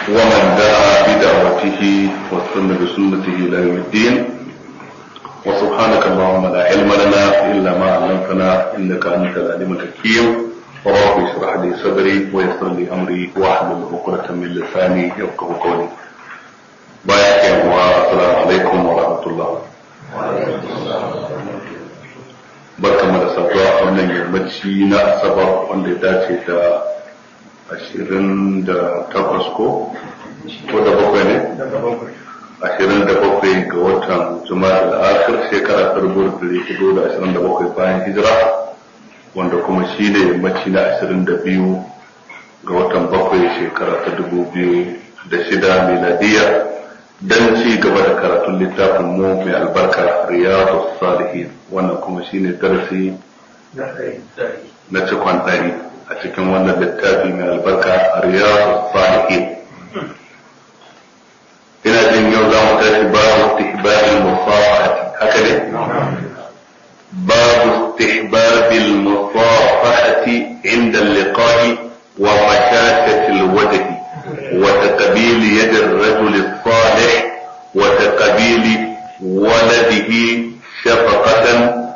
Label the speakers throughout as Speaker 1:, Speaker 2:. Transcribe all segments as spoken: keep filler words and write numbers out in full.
Speaker 1: ومن دعا بدعوته واستنى بسنته الى يوم الدين وسبحانك اللهم لا علم لنا الا ما علمتنا انك انت العليم الحكيم رب اشرح لي صدري ويسر لي امري واحلل عقدة من لساني يفقهوا قولي. بايعك والسلام عليكم ورحمة الله. barkamu da saduwa a wannan yammaci na asabar wanda ya dace da ashirin da takwas ko ko da bakwai ne ashirin da bakwai ga watan juma'a da akhir shekara ta dubu da hudu da ashirin da bakwai bayan hijira wanda kuma shi ne yammaci na ashirin da biyu ga watan bakwai shekara ta dubu biyu da shida miladiya dan ci gaba da karatun littafin mu mai albarka Riyadus Salihin wannan kuma shine darasi na cikon ɗari a cikin wannan littafi mai albarka Riyadus Salihin. Ina jin yau za mu tashi babu istihbabil musafahati haka ne? babu istihbabil musafahati inda al-liqa'i wa mashashati al-wajhi وتقبيل يد الرجل الصالح وتقبيل ولده شفقة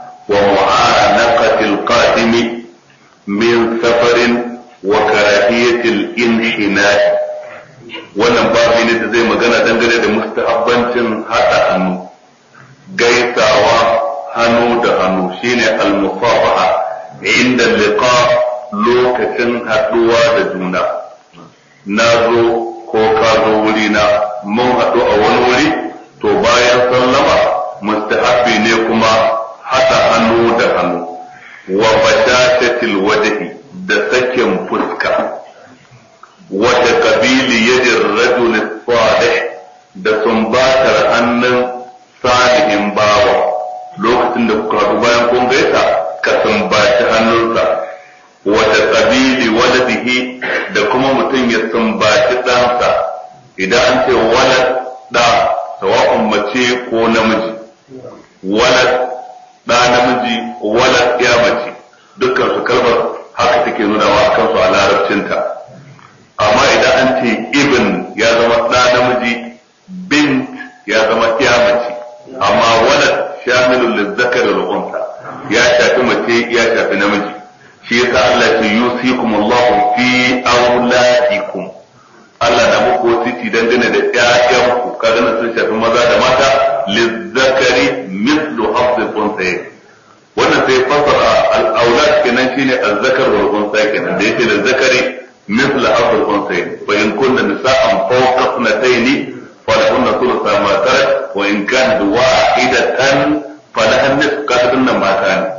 Speaker 1: ومعانقة القادم من سفر وكراهية الانحناء. wannan babu ne da zai magana dangane da mustahabbancin haɗa hannu gaisawa hannu da hannu shine al-musafaha inda liqa lokacin haɗuwa da juna. na zo ko ka zo wuri na mun haɗu a wani wuri to bayan sallama mustahabbi ne kuma haɗa hannu da hannu wa bashashatil wajhi da sakin fuska wa taqbili yadir rajul salih da sumbatar hannun salihin bawa lokacin da kuka haɗu bayan kun gaisa ka sumbaci hannunsa wa taqbili waladihi da kuma mutum ya sumbaci ɗansa idan an ce walad ɗa sawa'un mace ko namiji walad ɗa namiji walad ya mace dukkan su kalmar haka take nunawa a kansu a larabcinta amma idan an ce ibn ya zama ɗa namiji bint ya zama ya mace amma walad shamilul lizzakar wal unsa ya shafi mace ya shafi namiji shi yasa Allah ya yusikum Allahu fi auladikum Allah na muku wasiti dangane da ƴaƴanku kaga na sun shafi maza da mata lizzakari mithlu hafz al-unsayayn wannan sai fasara al-aulad kenan shine az-zakar wal unsa kenan da yake lizzakari mithlu hafz al-unsayayn fa in kunna nisa'an fawqa ithnatayn falahunna thulutha ma tarak wa in kanat wahidatan falaha nisfu kadun mata ne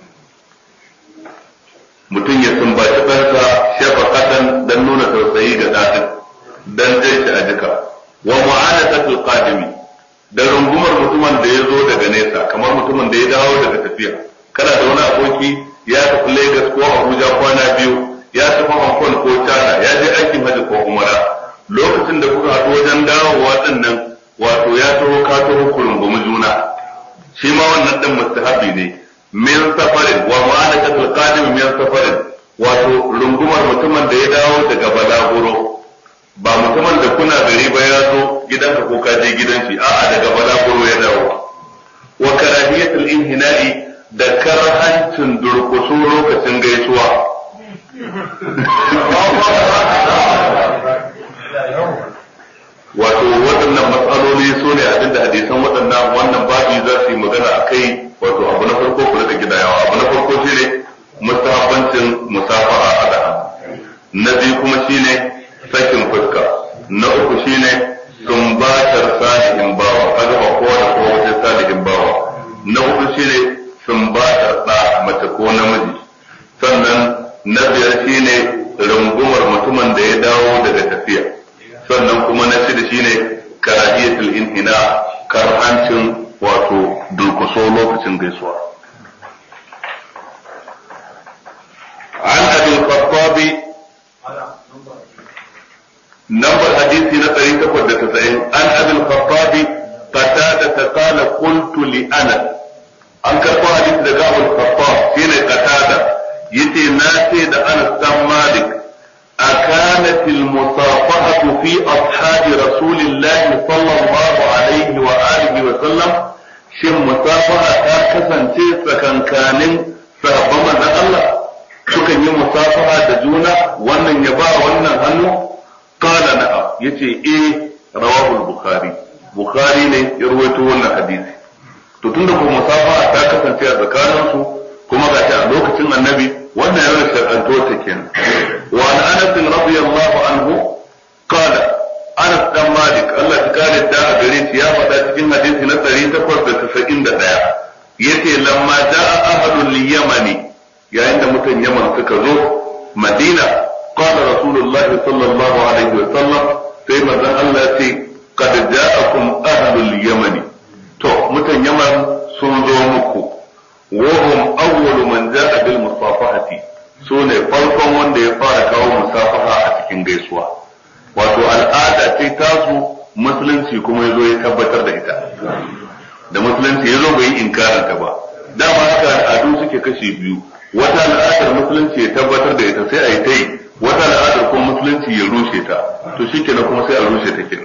Speaker 1: mutum ya sumbaci ɗansa shafaqatan dan nuna tausayi ga ɗan dan zai shi a jika wa mu'anatatul qadimi da rungumar mutumin da ya zo daga nesa kamar mutumin da ya dawo daga tafiya kana da wani aboki ya tafi Lagos ko Abuja kwana biyu ya tafi Hong Kong ko China ya je aikin hajji ko umara lokacin da kuka haɗu wajen dawowa din nan wato ya taho ka taho ku rungumi juna shi ma wannan din mustahabi ne min safarin wa ma'anakatul qadim min safarin wato rungumar mutumin da ya dawo daga balaguro ba mutumin da kuna gari ba ya zo gidanka ko ka je gidan shi a'a daga balaguro ya dawo wa karahiyatul inhina'i da karhancin durkusu lokacin gaisuwa wato waɗannan matsaloli su ne abinda hadisan waɗannan wannan babi za su yi magana a kai wato abu na farko ku rika gidayawa abu na farko shine mustahabbancin musafaha a da na biyu kuma shine sakin fuska na uku shine sumbatar salihin bawa kaga ba kowa da kowa wajen salihin bawa na hudu shine sumbatar ɗa mace ko namiji sannan na biyar shine rungumar mutumin da ya dawo daga tafiya sannan kuma na shida shine karahiyatul inhina karhancin wato durkuso lokacin gaisuwa. An abin khattabi nambar hadisi na ɗari takwas da tasa'in an abin khattabi qatada ta qala qultu li anas an karɓo hadisi daga abul khattab shine qatada yace na ce da Anas dan Malik أكانت المصافحة في أصحاب رسول الله صلى الله عليه وآله وسلم شم مصافحة كسن تيسا كان كان صحابة من الله سكن مصافحة دجونا وانا يبا وانا هنو قال نعم يتي ايه رواه البخاري بخاري ne ya rawaito wannan hadisi to tunda ko musafaha ta kasance a tsakaninsu kuma ga ta a lokacin annabi wannan yana shar'anto ta kenan wa an anas radiyallahu anhu qala anas dan malik Allah ya kare da a gare shi ya faɗa cikin hadisi na ɗari takwas da tasa'in da ɗaya yace lamma jaa ahadul yamani yayin da mutan yaman suka zo madina qala rasulullah sallallahu alaihi wa sallam sai manzon Allah ce qad ja'akum ahlul yamani to mutan yaman sun zo muku وهم أول من جاء بالمصافحة سوني farkon wanda ya fara kawo musafaha a cikin gaisuwa wato al'ada ce tasu musulunci kuma yazo ya tabbatar da ita da musulunci yazo bai yi inkarin ta ba dama haka al'adu suke kashi biyu wata al'adar musulunci ya tabbatar da ita sai a yi ta yi wata al'adar kuma musulunci ya rushe ta to shikenan kuma sai a rushe ta kenan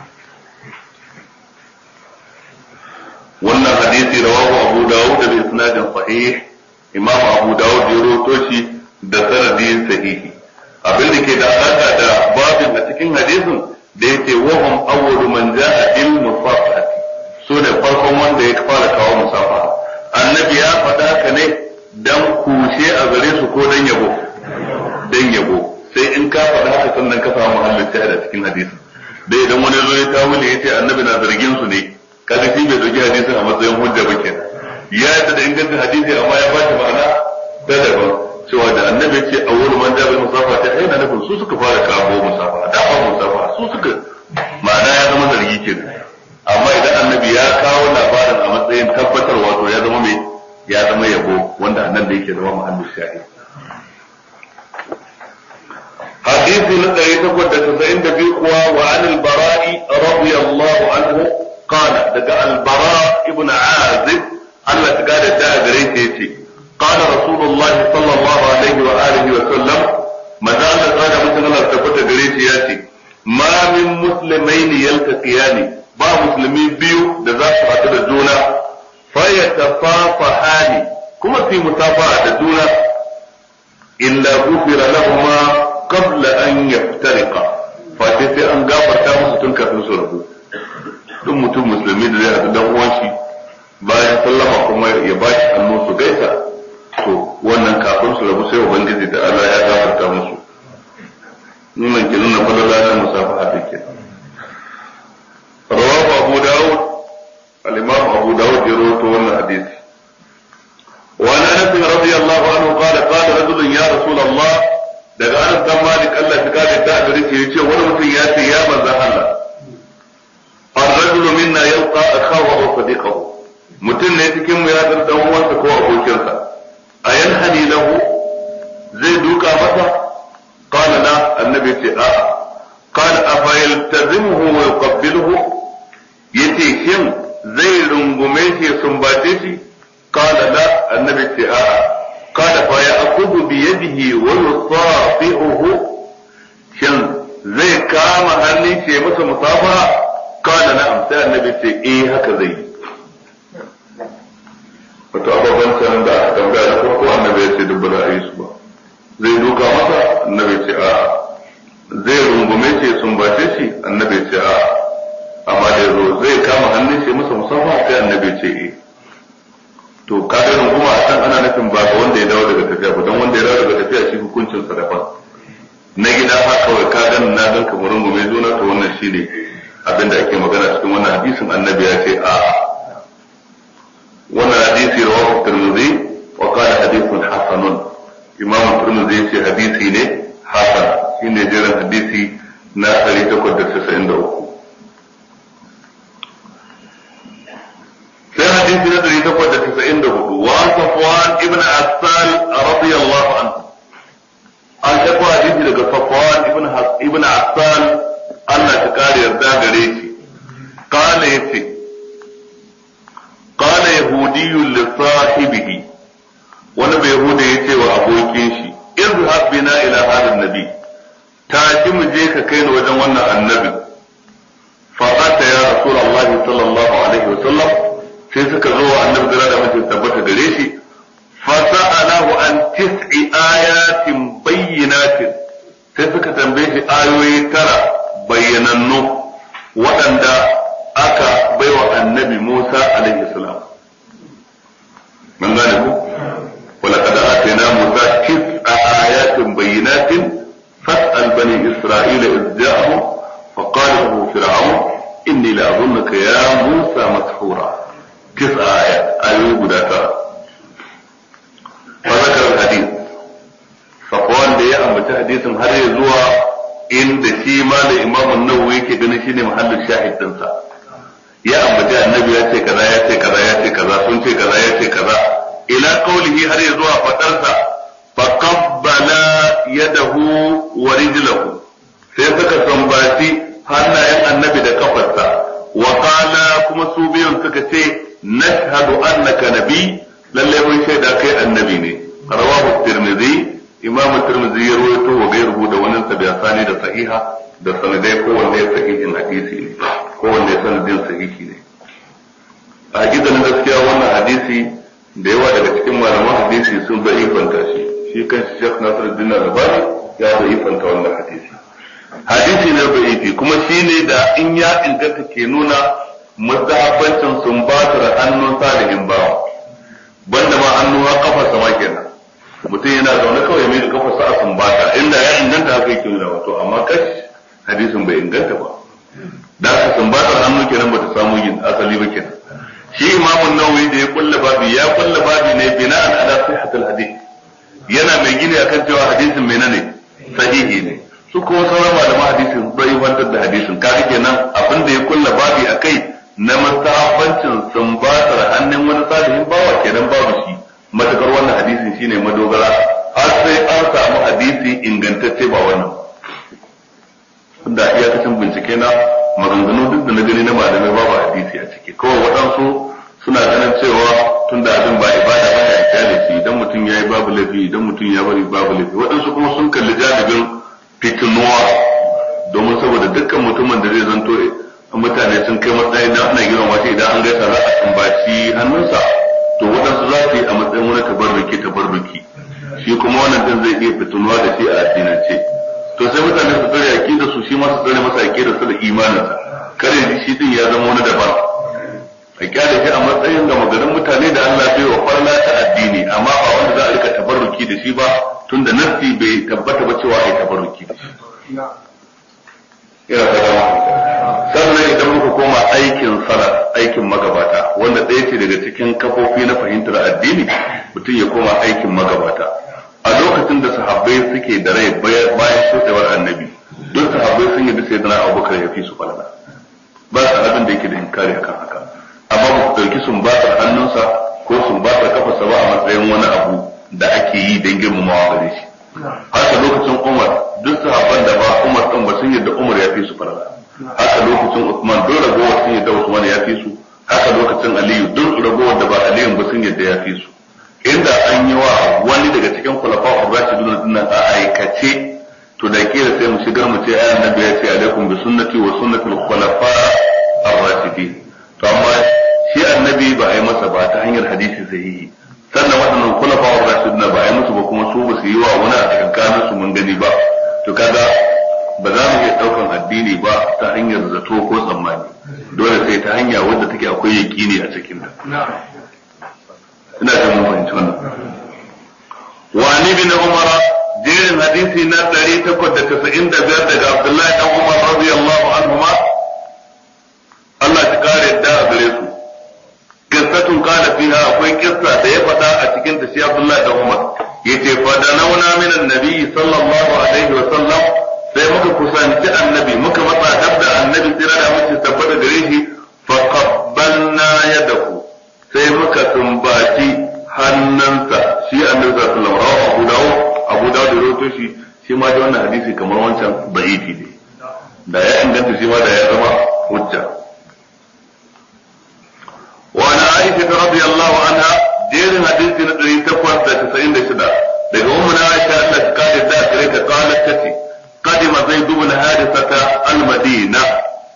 Speaker 1: wannan hadisi rawahu Abu Dawud da isnadin sahih Imam Abu Dawud ya rawaito shi da sanadi sahihi abin da ke da alaka da babin a cikin hadisin da yake wa hum awwalu man jaa bil musafahati so da farkon wanda ya fara kawo musafaha annabi ya faɗa ka ne dan kushe a gare su ko dan yabo dan yabo sai in ka faɗa haka sannan ka samu halin a cikin hadisin dai idan wani zo ya tawuli yace annabi na zargin su ne kaga shi bai dauki hadisin a matsayin hujja ba kenan ya yadda da ingancin hadisi amma ya ba shi ma'ana ta daban cewa da annabi ce a wurin man jabil musafa ta ai na nufin su suka fara kawo musafa da ba musafa su suka ma'ana ya zama zargi kenan amma idan annabi ya kawo labarin a matsayin tabbatarwa to ya zama mai ya zama yabo wanda annan da yake zama muhammad shahid hadisi na ɗari takwas da tasa'in da biyu kuwa wa anil bara'i radiyallahu anhu قال دقاء البراء ابن عازب الله تقال الداء قريت يتي قال رسول الله صلى الله عليه وآله وسلم ماذا الله قال مثل الله تقول قريت ياتي ما من مسلمين يلتقيان با مسلمين بيو دذات حتى الدولة فيتصافحان كما في مصافحة الدولة إلا غفر لهما قبل أن يفترقا فاتسي أن غافر تامس تنكا في سرقه duk mutum musulmi da zai haɗu dan uwan shi bayan sallama kuma ya ba shi hannu su gaisa to wannan kafin su rabu sai ubangiji da Allah ya gafarta musu nuna ke nuna falala na musafaha da ke rawahu Abu Dawud al-Imam Abu Dawud ya rawaito wannan hadisi wa an Anas radiyallahu anhu qala qala rajulun ya Rasulullah daga Anas dan Malik Allah ya kare da gare shi yace wani mutum ya ce ya manzo Allah الرجل منا يلقى أخاه أو صديقه mutum ne cikin mu ya dar dan uwansa ko abokinsa ayan hani lahu zai duka masa qala la annabi ce a qala afa yaltazimuhu wa yuqabbiluhu yace shin zai rungume shi sumbace shi qala la annabi ce a qala fa ya'khudhu bi yadihi wa yusafihu shin zai kama hannun shi masa musafaha قال نعم sai annabi ce eh haka zai wato ababen sanin da aka tambaya na farko annabi ya ce duk ba za a yi su ba zai duka masa annabi ce a zai rungume ce sun bace shi annabi ce a amma da yazo zai kama hannun shi masa musamman sai annabi ce eh to kaga runguma a can ana nufin ba ga wanda ya dawo daga tafiya ba don wanda ya dawo daga tafiya shi hukuncin sa daban na gida ha kawai ka ganin na gan kamar rungume juna to wannan shine abinda ake magana cikin wannan hadisin annabi ya ce a wannan hadisi rawahu Tirmidhi wa qala hadithun hasanun Imam Tirmidhi ce hadisi ne hasan shine jiran hadisi na ɗari takwas da casa'in da uku sai hadisi na ɗari takwas da casa'in da hudu wa Safwan ibn Assal radiyallahu anhu an tafi hadisi daga Safwan ibn Assal Allah ta kare yarda gare shi qala yace qala yahudiyyun li sahibihi wani bai yahuda yace wa abokin shi izhab bina ila hadha nabi tashi mu je ka kai ni wajen wannan annabi fa ata ya rasulullahi sallallahu alaihi wasallam sai suka zo wa annabi da mace tabbata gare shi fa sa'alahu an tis'i ayatin bayyinatin sai suka tambaye shi ayoyi tara bayyanannu waɗanda aka baiwa annabi Musa alaihi salam من ذلك ولقد آتينا موسى تسع آيات بينات فاسأل بني إسرائيل إذ جاءهم فقال له فرعون إني لأظنك يا موسى مسحورا تسع آيات آيات بداتا فذكر الحديث صفوان دي أمت حديث هل يزوى إن دشيما لإمام النووي كدنشيني محل الشاهد تنسى ya ambaci annabi ya ce kaza ya ce kaza ya ce kaza sun ce kaza ya ce kaza ila qaulihi har ya zuwa fadarsa fa qabbala yadahu wa rijlahu sai suka sambaci hannayen annabi da kafarsa wa qala kuma su biyun suka ce nashhadu annaka nabi lalle mun shaida kai annabi ne rawahu tirmidhi imam tirmidhi ya rawaito wa gairuhu da wannan sabiyasani da sahiha da sanadai kowanne sahihin hadisi ne kowanne sanadin sahihi ne a gidan gaskiya wannan hadisi da yawa daga cikin malaman hadisi sun bai ifanta shi shi kan Sheikh Nasiruddin Albani ya bai ifanta wannan hadisi hadisi ne bai ifi kuma shine da in ya inganta ke nuna mustahabbancin sumbatar hannun salihin bawa banda ma hannu ha kafa sama kenan mutum yana zaune kawai mai da kafa sa sumbata inda ya inganta haka yake nuna wato amma kashi hadisin bai inganta ba da aka sumbatar hannu kenan bata samu yin asali ba kenan shi imamun nawawi da ya kulla babi ya kulla babi ne bina'an ala sihhatil hadith yana mai gini akan cewa hadisin menene sahihi ne su kuma sauran malaman hadisin bai wantar da hadisin kaga kenan abin da ya kulla babi akai na mustahabbancin sumbatar hannun wani salihin bawa kenan babu shi matakar wannan hadisin shine madogara har sai an samu hadisi ingantacce ba wannan da iyakacin bincike na maganganu duk da na gani na malamai babu hadisi a ciki kawai waɗansu suna ganin cewa tun da abin ba ibada ba ya kyale shi idan mutum ya yi babu laifi idan mutum ya bari babu laifi waɗansu kuma sun kalli janibin fitinuwa domin saboda dukkan mutumin da zai zanto mutane sun kai matsayi na ana girma wace idan an gaisa za a tambaci hannunsa to waɗansu za su yi a matsayin wani tabarruki tabarruki shi kuma wannan din zai iya fitinuwa da shi a addinance to sai mutane su tsare aqida su shi ma su tsare masa aqida su da imaninsa kare shi din ya zama wani daban a kyale shi a matsayin da maganin mutane da Allah bai wa farla ta addini amma ba wanda za a rika tabarruki da shi ba tunda nafsi bai tabbata ba cewa ai tabarruki da shi ina fata sannan idan muka koma aikin salat aikin magabata wanda ɗaya ce daga cikin kafofi na fahimtar addini mutum ya koma aikin magabata a lokacin da sahabbai suke da rai bayan shuɗewar annabi duk sahabbai sun yi da sai dana abubakar ya fi su falala ba sahabin da yake da inkari akan haka amma ba ku ɗauki sumbatar hannunsa ko sumbatar kafarsa ba a matsayin wani abu da ake yi don girmamawa gare shi haka lokacin umar duk sahabban da ba umar ɗin ba sun yadda umar ya fi su falala haka lokacin usman duk ragowar sun yadda usman ya fi su haka lokacin aliyu duk ragowar da ba aliyu ba sun yadda ya fi su inda an yi wa wani daga cikin khulafa ar-rashidun dinnan a aikace to da kila sai mu shigar mu ce ayan nabi ya ce alaikum bi sunnati wa sunnati al-khulafa ar-rashidin to amma shi annabi ba a yi masa ba ta hanyar hadisi sahihi sannan waɗannan khulafa ar-rashidun ba a yi musu ba kuma su ba su yi wa wani a tsakanin su mun gani ba to kaga ba za mu iya daukan addini ba ta hanyar zato ko tsammani dole sai ta hanya wadda take akwai yaqini a cikin ta ina da mun fahimci wannan wa ni bin umar jerin hadisi na ɗari takwas da casa'in da biyar daga abdullahi dan umar radiyallahu anhuma Allah ya kare da gare su qissatun qala fiha akwai kissa da ya faɗa a cikin ta shi abdullahi dan umar yace fa da nauna min annabi sallallahu alaihi wa sallam sai muka kusanci annabi muka matsa dab da annabi tsira da muke tabbata gare shi fa qabbalna yadahu sai muka tumbaci hannunsa shi annabi sallallahu alaihi wasallam Abu Dawud Abu Dawud da rawaito shi shi ma da wannan hadisi kamar wancan da'ifi ne da ya inganta shi ma da ya zama hujja wa ana Aisha radiyallahu anha jerin hadisi na ɗari takwas da casa'in da shida daga ummu Aisha Allah ta kare da gare ta qalat tace qadima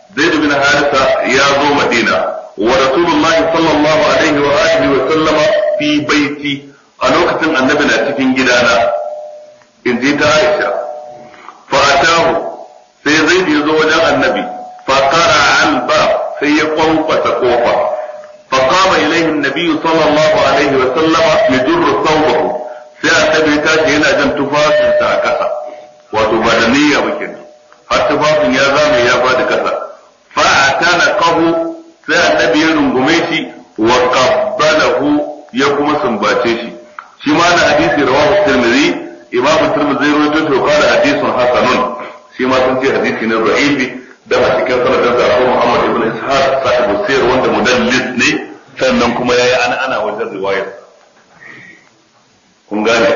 Speaker 1: zaid bin harisa ya zo madina wa rasulullah sallallahu alaihi wa alihi wa sallama fi baiti a lokacin annabi na cikin gidana in ji ta aisha fa atahu sai zaid ya zo wajen annabi fa qara al bab sai ya kwankwasa kofa fa qama ilayhi an-nabi sallallahu alaihi wa sallama yajurru thawbahu sai annabi ta ce yana jan tufafinsa a kasa wato ba da niyya ba kenan har tufafin ya zame ya fadi kasa fa atana qahu sai annabi ya rungume shi wa qabbalahu ya kuma sumbace shi shi ma na hadisi rawahu tirmidhi imamu tirmidhi rawaito to qala hadithun hasanun shi ma sun ce hadisi ne da'ifi da a cikin sanadin da Abu Muhammad ibn Ishaq sahibu sirr wanda mudallis ne sannan kuma yayi ana ana wajen riwayar kun gane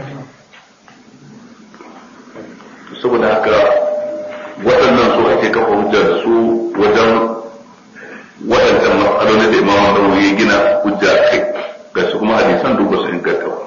Speaker 1: saboda haka waɗannan su ake kafa hujja da su wajen waɗancan matsaloli da imamu Nawawi ya gina hujja a kai ga su kuma hadisan duk ba su inganta ba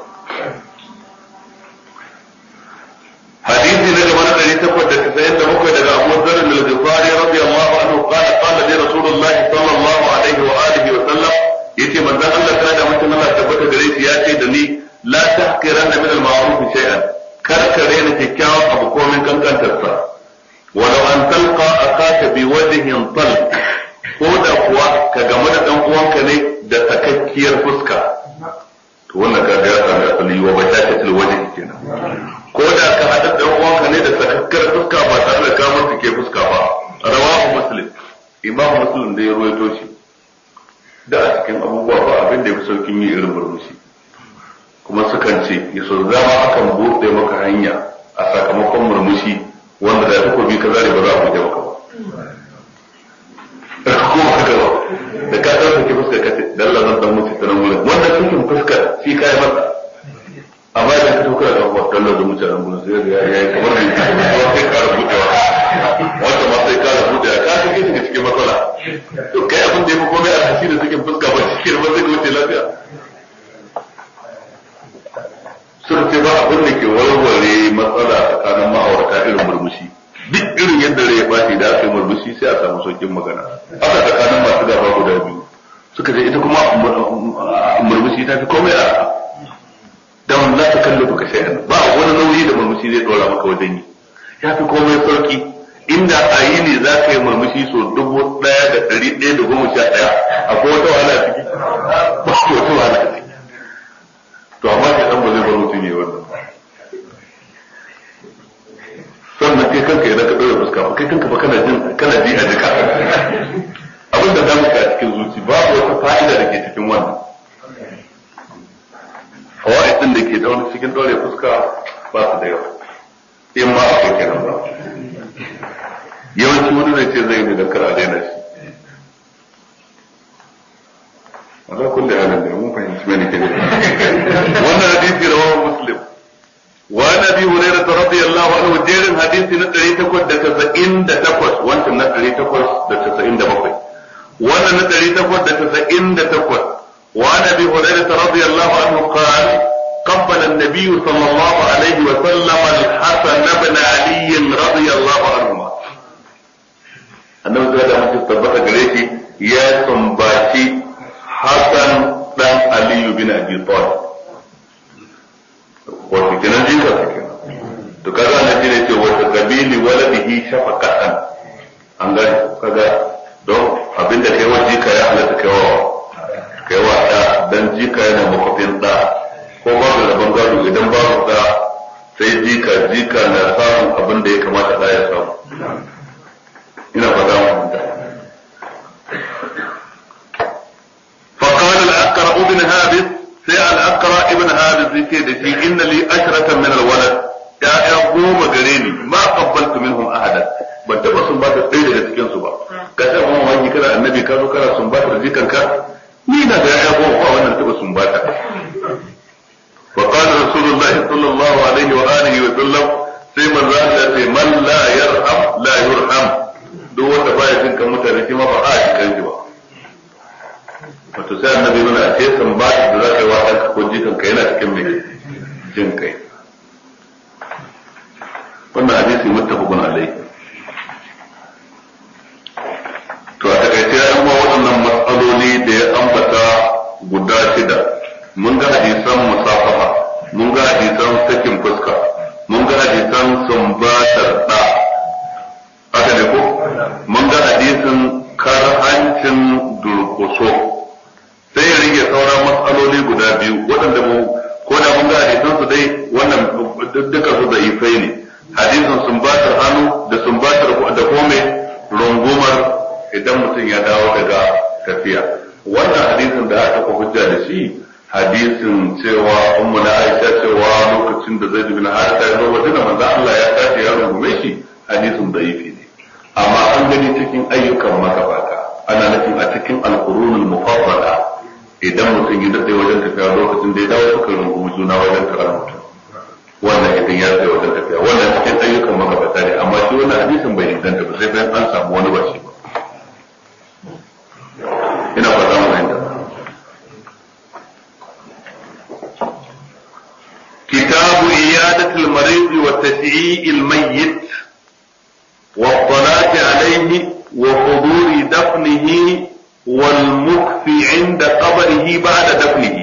Speaker 1: hadisi na gaba na ɗari takwas da tasa'in da bakwai daga Abu Dharr al-Ghifari radiyallahu anhu qala qala li Rasulullahi sallallahu alaihi wa alihi wa sallam yace manzon Allah ta da mutum Allah tabbata gare shi ya ce da ni la tahqiranna min al-ma'ruf shay'an karkare na kyakkyawan abu komin kankantarsa walau an talqa akaka bi wajhin talq ko da kuwa ka gamu da dan uwanka ne da sakakkiyar fuska to wannan kaga ya sami asali wa bashashatul wajhi kenan ko da ka hada dan uwanka ne da sakakkiyar fuska ba tare da ka mutu ke fuska ba rawahu muslim imam muslim da ya ruwaito shi da a cikin abubuwa ba abin da ya fi saukin yi irin murmushi kuma sukan ce ya so zama akan buɗe maka hanya a sakamakon murmushi wanda da takobi ka zare ba za a buɗe maka ba ko haka ba da ka ɗauka ke fuskar ka ce dan lazan dan mutu ta nan wurin wannan cikin fuskar shi ka yi masa amma idan ka tauka da abuwa dan lazan mutu nan wurin sai ya yi kamar da ya sai kara buɗewa wanda ma sai kara buɗewa ka kake shiga cikin matsala to kai abin da ya fi komai a hashi da cikin fuska ba cikin ba zai wuce lafiya sun ce ba abin da ke warware matsala tsakanin ma'aurata irin murmushi duk irin yadda rai ya bashi da aka yi murmushi sai a samu saukin magana haka tsakanin masu gaba guda biyu suka ce ita kuma murmushi ta fi komai a dan za ta kalli baka shayar ba wani nauyi da murmushi zai dora maka wajen yi ya fi komai sauki inda a yi ne za ka yi murmushi so dubu ɗaya da ɗari ɗaya da goma sha ɗaya akwai wata wahala ciki ba wata wahala ciki to amma ka san ba zai bar mutum yi wannan sannan kai kanka idan ka ɗora fuska ba kai kanka ba kana jin kana ji a jika abin da zamu ka a cikin zuci babu wata fa'ida da ke cikin wannan fawaid din da ke da wani cikin ɗore fuska ba su da yawa in ma akwai kenan ba yawanci wani zai ce zai yi da kara daina shi ala kulli halin da mun fahimci me nake nufi wannan hadisi rawahu muslim wa nabi hurairah radiyallahu anhu jerin hadisi na ɗari takwas da tasa'in da takwas wancan na ɗari takwas da tasa'in da bakwai wannan na ɗari takwas da tasa'in da takwas wa nabi hurairah radiyallahu anhu qala قبل النبي صلى الله عليه وسلم الحسن بن علي رضي الله عنهما annabi da da mutum tabbata gare shi ya sumbaci Hassan dan Ali bin Abi Talib wato kenan jinka kenan to kaga annabi ne ce wata kabili waladihi shafaqatan an ga kaga don abinda kai wa jika ya halatta kai wa kai wa da dan jika yana makofin da ko babu rabon gado idan babu da sai jika jika na samun abin da ya kamata da ya samu ina fata mu da فقال الأقرأ ابن هابس سي الأقرأ ابن هابس يكي دشي إن لي أشرة من الولد يا أقوم قريني ما قبلت منهم أحدا ban taba sumbata ɗaya daga cikin su ba ka sai kuma wani kira annabi ka zo kana sumbata da jikanka ni na da ya ko ba wannan taba sumbata fa qala rasulullahi sallallahu alaihi wa alihi wa sallam sai manzo Allah ya ce man la yarham la yurham duk wanda baya jin kan mutane shi ma ba a ji kan ba wato sai annabi nuna a ce sumbata da zaka yi wa ɗanka ko jikanka yana cikin mai jin kai wannan hadisi muttafaqun alaihi guda shida mun ga hadisan musafaha mun ga hadisan sakin fuska mun ga hadisan sumbatar da haka ne ko mun ga hadisin karhancin durkuso sai ya rage sauran matsaloli guda biyu waɗanda mu ko da mun ga hadisan su dai wannan duka su da ifai ne hadisin sumbatar hannu da sumbatar da kome rungumar idan mutum ya dawo daga tafiya wannan hadisin da aka hujja da shi hadisin cewa ummu na Aisha cewa lokacin da Zaid bin Haritha ya zo wajen manzo Allah ya tashi ya rungume shi hadisin da'ifi ne amma an gani cikin ayyukan magabata ana nufin a cikin alqurunul mufaddala idan mutum ya dade wajen tafiya lokacin da ya dawo suka rungumi juna wajen tarar mutum wannan idan ya tsaye wajen tafiya wannan cikin ayyukan magabata ne amma shi wannan hadisin bai inganta ba sai bayan an samu wani ba shi ba ina fata mu fahimta kitabu iyadatul marid wa tasyi'il mayyit wa salati alayhi wa huduri dafnihi wal mukfi 'inda qabrihi ba'da dafnihi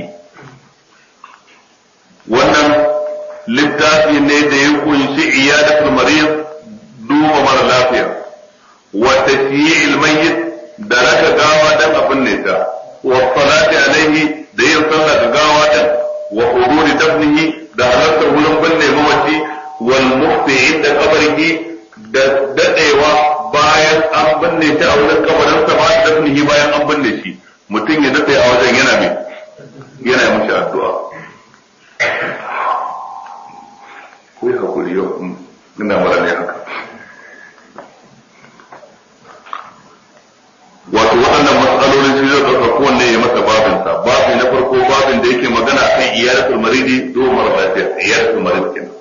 Speaker 1: wannan littafi ne da ya kunshi iyadatul marid duba mara lafiya wa tasyi'il mayyit da raka gawa dan abin ne ta wa salati alaihi da yin sallah ga gawa dan wa huduri dafnihi da halartar wurin binne mamaci wal mufti inda kabrihi da dadewa bayan an binne shi a wurin kabarin sa ba dafnihi bayan an binne shi mutum ya dade a wajen yana mai yana mishi addu'a ko ya hakuri yau ina mara ne haka wato waɗannan matsalolin sun zai ɗauka kowanne ya masa babinsa babin na farko babin da yake magana kan iyalatul maridi do mara lafiya iyalatul maridi kenan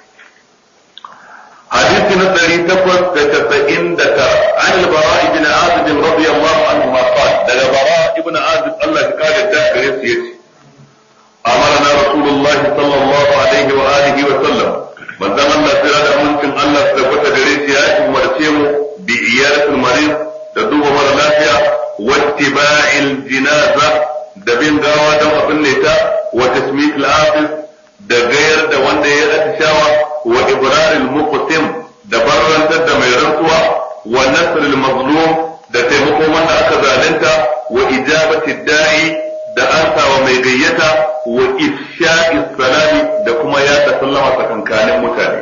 Speaker 1: hadisi na ɗari takwas da tasa'in da tara an al-bara ibn azib radiyallahu anhu ma qala daga bara ibn azib Allah ya kare da gare su yace amarna rasulullah sallallahu alaihi wa alihi wa sallam manzon Allah sai da mutum Allah ya tabbata gare shi ya umarce mu bi iyalatul marid da duba mara lafiya wattiba'il jinaza da bin gawa don abin ne ta wa tasmit al-afis da gayar da wanda ya atishawa wa ibraril muqsim da barantar da mai rantsuwa wa nasr al-mazlum da taimako wanda aka zalunta wa ijabati da'i da ansawa mai gayyata wa ifsha'i salami da kuma ya ta sallama tsakankanin mutane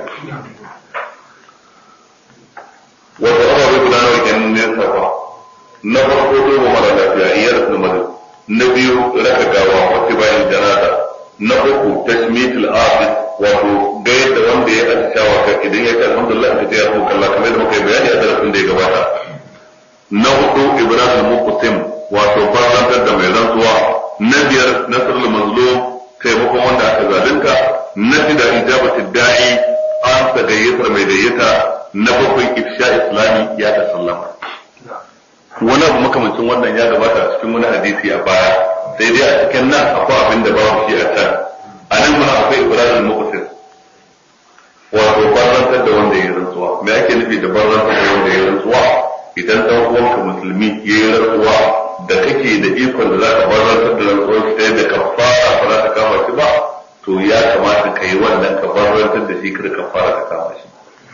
Speaker 1: wata abubuwa guda nawa kenan ne safa na farko duba mara lafiya iyar da madu na biyu raka gawa wata bayan janaza na uku tashmitul afis wato gayar da wanda ya atishawa ka idan ya ce alhamdulillah ka ya rubuta Allah kamar da muka yi bayani a darasin da ya gabata na hudu ibrahim muqsim wato barantar da mai rantsuwa na biyar nasrul mazlum taimakon wanda aka zalunta na shida ijabatu da'i an ta gayyatar mai gayyata na bakwai ifsha islami ya ta sallama wani abu makamancin wannan ya gabata a cikin wani hadisi a baya sai dai a cikin nan akwai abin da babu shi a can a nan kuma akwai ibrahim muqsim wato barantar da wanda ya rantsuwa me ake nufi da barantar da wanda ya rantsuwa idan dan uwanka musulmi ya yi rantsuwa da kake da ikon da za ka barantar da rantsuwar shi ta yadda kafara ba za ta kama shi ba to ya kamata ka yi wannan ka barantar da shi kar kafara ta kama shi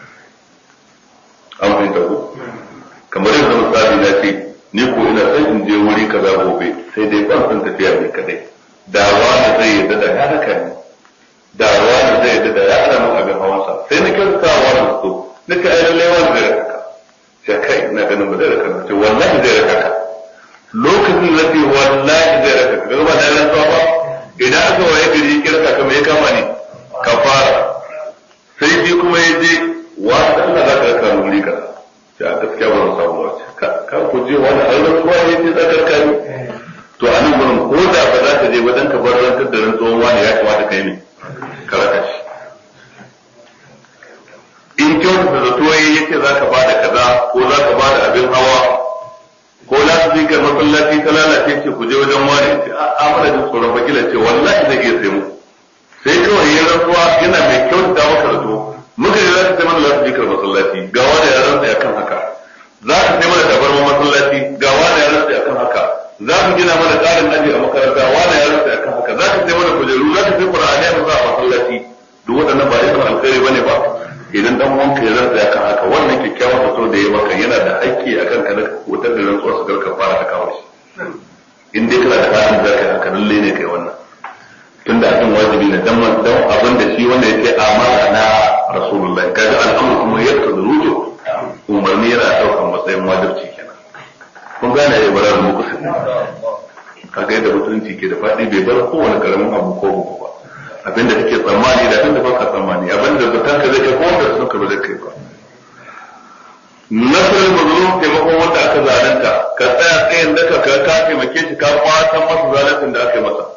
Speaker 1: an fahimta ko kamar yadda misali na ce ni ko ina son in je wuri kaza gobe sai dai ban san tafiya ne kadai da wani zai yadda da ya haka ne da wani zai yadda da ya hana mun abin hawansa sai na kyauta wani so nika ai lallai wani zai raka ka sai kai ina ganin ba zai raka ka ce wallahi zai raka ka lokacin da ce wallahi zai raka ka ba da rantsuwa ba idan aka waye gari ya kirka ka mai kama ne ka fara sai bi kuma ya je wa Allah za ka raka wuri kaza sai a gaskiya ba mu samu wace ka ku je wani an rantsuwa ne sai tsakar kani to a nan gurin ko da ba za ka je wajen ka bar rantar da rantsuwan wani ya kamata kai ne ka raka shi in kyautu da zato yayi yace za ka bada kaza ko za ka bada abin hawa ko za su zikar masallaci ta lalace ce ku je wajen wani ce a mana jin tsoron fakila ce wallahi zai iya sai mu sai kawai ya rantsuwa yana mai kyauta maka zato muka yi za ka sai mana za su zikar masallaci ga wani ya rantsa akan haka za ka sai mana tabarma masallaci ga wani ya rantsa akan haka za mu gina mana ƙarin aji a makaranta wani ya rasa akan haka za ka sai mana kujeru za ka sai qur'ani a za a masallaci duk waɗannan ba yakan alkhairi bane ba idan dan wanka ya rasa akan haka wannan kyakkyawan zato da ya maka yana da haƙƙi akan ka na wutar da rantsuwar su karka fara ta kawo shi in dai kana da halin da kai haka lalle ne kai wannan tunda akan wajibi ne dan dan abin da shi wanda yake amana na rasulullahi kaga al'amru kuma yadda da rujo umarni yana daukan matsayin wajibci kenan kun gane ya barar muku sun kaga yadda mutunci ke da fadi bai bar kowane karamin abu ko buku ba abinda kake tsammani da abinda baka tsammani abinda zatan ka zai kai ko wanda sun ka ba zai kai ba nasarar mazlum taimakon wanda aka zalunta ka tsaya tsayin da ka ka taimake shi ka kwatan masa zaluncin da aka yi masa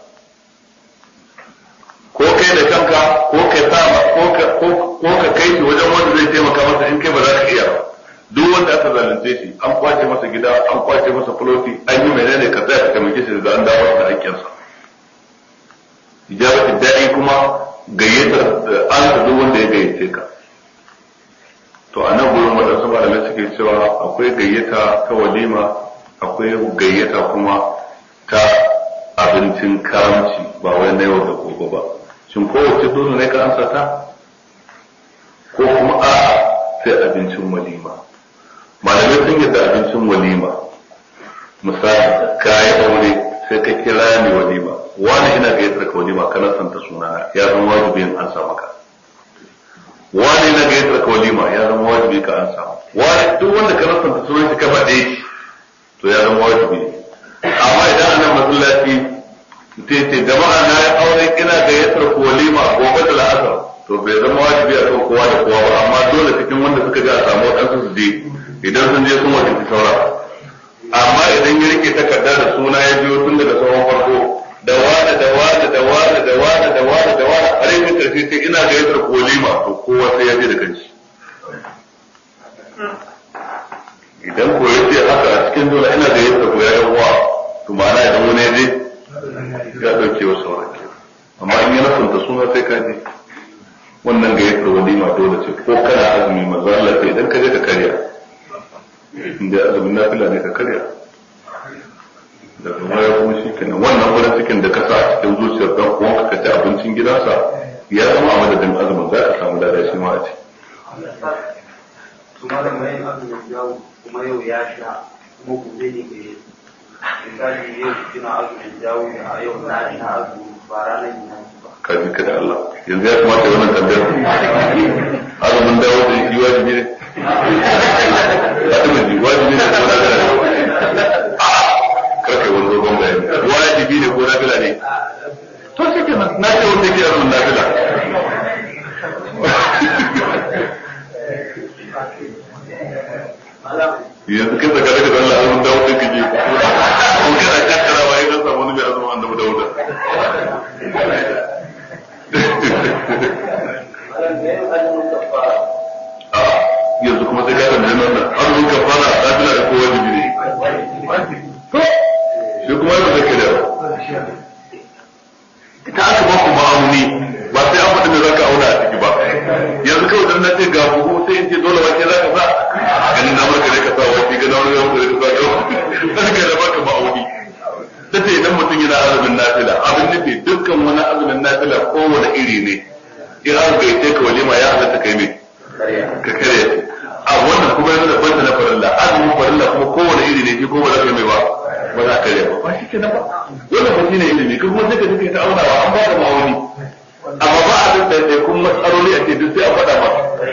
Speaker 1: ko kai da kanka ko kai sa ko ka ko ka kai shi wajen wanda zai taimaka masa in kai ba za ka iya ba duk wanda aka zalunce shi an kwace masa gida an kwace masa fuloti an yi menene ka tsaya ka taimake shi da an dawo da hakkinsa ijabatu da'i kuma gayyatar an ta duk wanda ya gayyace ka to a nan gurin waɗansu malamai suke cewa akwai gayyata ta walima akwai gayyata kuma ta abincin karamci ba wai na yau da gobe ba shin kowace dole ne ka ansa ta ko kuma a sai abincin walima malamai sun yadda abincin walima misali kayi aure sai ka kira ni walima wani ina gayyatar ka walima kana santa sunana ya zama wajibi in ansa maka wani ina gayyatar ka walima ya zama wajibi ka ansa wani duk wanda ka santa sunan shi ka faɗe shi to ya zama wajibi amma idan ana masallaci sai ce jama'a na yi aure ina gayyatar ku walima gobe da la'asar to bai zama wajibi a kan kowa da kowa ba amma dole cikin wanda suka ji a samu waɗansu su je idan sun je sun wakilci saura amma idan ya rike takarda da suna ya biyo tun daga sauran farko da wani da wani da wani da wani da wani da wani har yi karfi sai ina gayyatar ku walima to kowa sai ya je da kanshi idan ko ya ce haka a cikin dole ina gayyatar ku ya yan uwa to ma'ana idan wani ya je ya dauke wa sauran amma in ya nasanta suna sai ka je wannan ga yadda walima dole ce ko kana azumi manzo Allah sai idan ka je ka karya inda azumin nafila ne ka karya da kuma ya kuma shi kenan wannan wurin cikin da ka sa a cikin zuciyar dan uwanka ka ci abincin gidansa ya zama a madadin azumin za ka samu lada shi ma a ci
Speaker 2: kuma da mai azumin yau kuma yau ya sha kuma ku zai ne ke misali yau kina azumin jawo da a yau na sha azumi ba ranar yin
Speaker 1: ka ji ka da Allah yanzu ya kamata ya wannan tambayar azumin dawo da shi wajibi ne azumin ji wajibi ne ko na gana ne karka wani dogon bayani wajibi ne ko na gana ne to shi ke na ce wanda ke azumin nafila yanzu kai tsaka daga Allah azumin dawo da kake ko kana kakkarawa ya zan samu wani mai azumin annabi dawuda yanzu kuma sai ka tambaye nan azumin kafara ta tana da kowa jibi ne shi kuma yadda take da ita aka ba ku ma'auni ba sai an faɗi me za ka auna a ciki ba yanzu kawai dan na ce ga buhu sai in ce dole wace za ka sa ganin na marka ne ka sa wace ga na wani yawon da ka sa sai ka da baka ma'auni ta ce idan mutum yana azumin nafila abin nufi dukkan wani azumin nafila kowane iri ne in an gaice ka walima ya halatta kai mai ka kare a wannan kuma yana da banta na farilla azumin farilla kuma kowane iri ne shi ko ba za ka mai ba ba za ka kare ba ba shi ke nan ba wannan ba shi ne ilimi ka kuma sai ka duka ta aunawa an ba da ma'auni amma ba a duk da kun matsaloli a ce duk sai a faɗa ba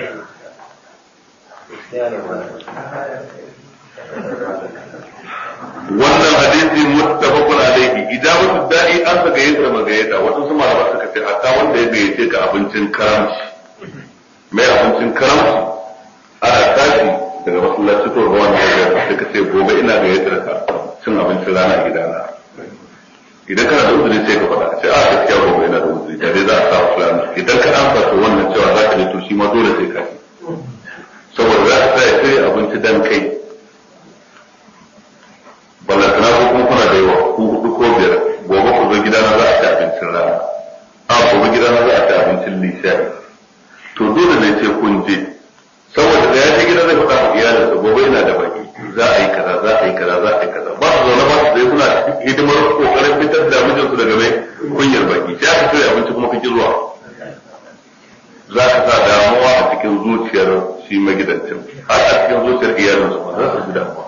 Speaker 1: wannan hadisi muttafaqun alayhi ijabatu da'i an saka yadda magayyata wasu su malama suka ce hatta wanda ya gayyace ka abincin karamci mai abincin karamci ana tashi daga masallaci to ruwan da ya sai ka ce gobe ina gayyatar ka cin abincin rana a gidana idan kana da uzuri sai ka faɗa sai a gaskiya gobe ina da uzuri da dai za a sa fulani idan ka amsa to wannan cewa za ka je to shi ma dole sai ka ci saboda za ka tsaya sai abinci dan kai ballantana ko kuma kuna da yawa ku hudu ko biyar gobe ku zo gidana za a ci abincin rana a gobe gidana za a ci abincin lishari to dole ne sai kun je saboda da ya ce gida zai faɗa wa iyalinsa gobe ina da baki za a yi kaza za a yi kaza za a yi kaza ba su zaune ba su zai suna hidimar kokarin fitar da mijinsu daga mai kunyar baki sai aka shirya abinci kuma kake zuwa za ka sa damuwa a cikin zuciyar shi magidancin har a cikin zuciyar iyalinsu ba za su ji damuwa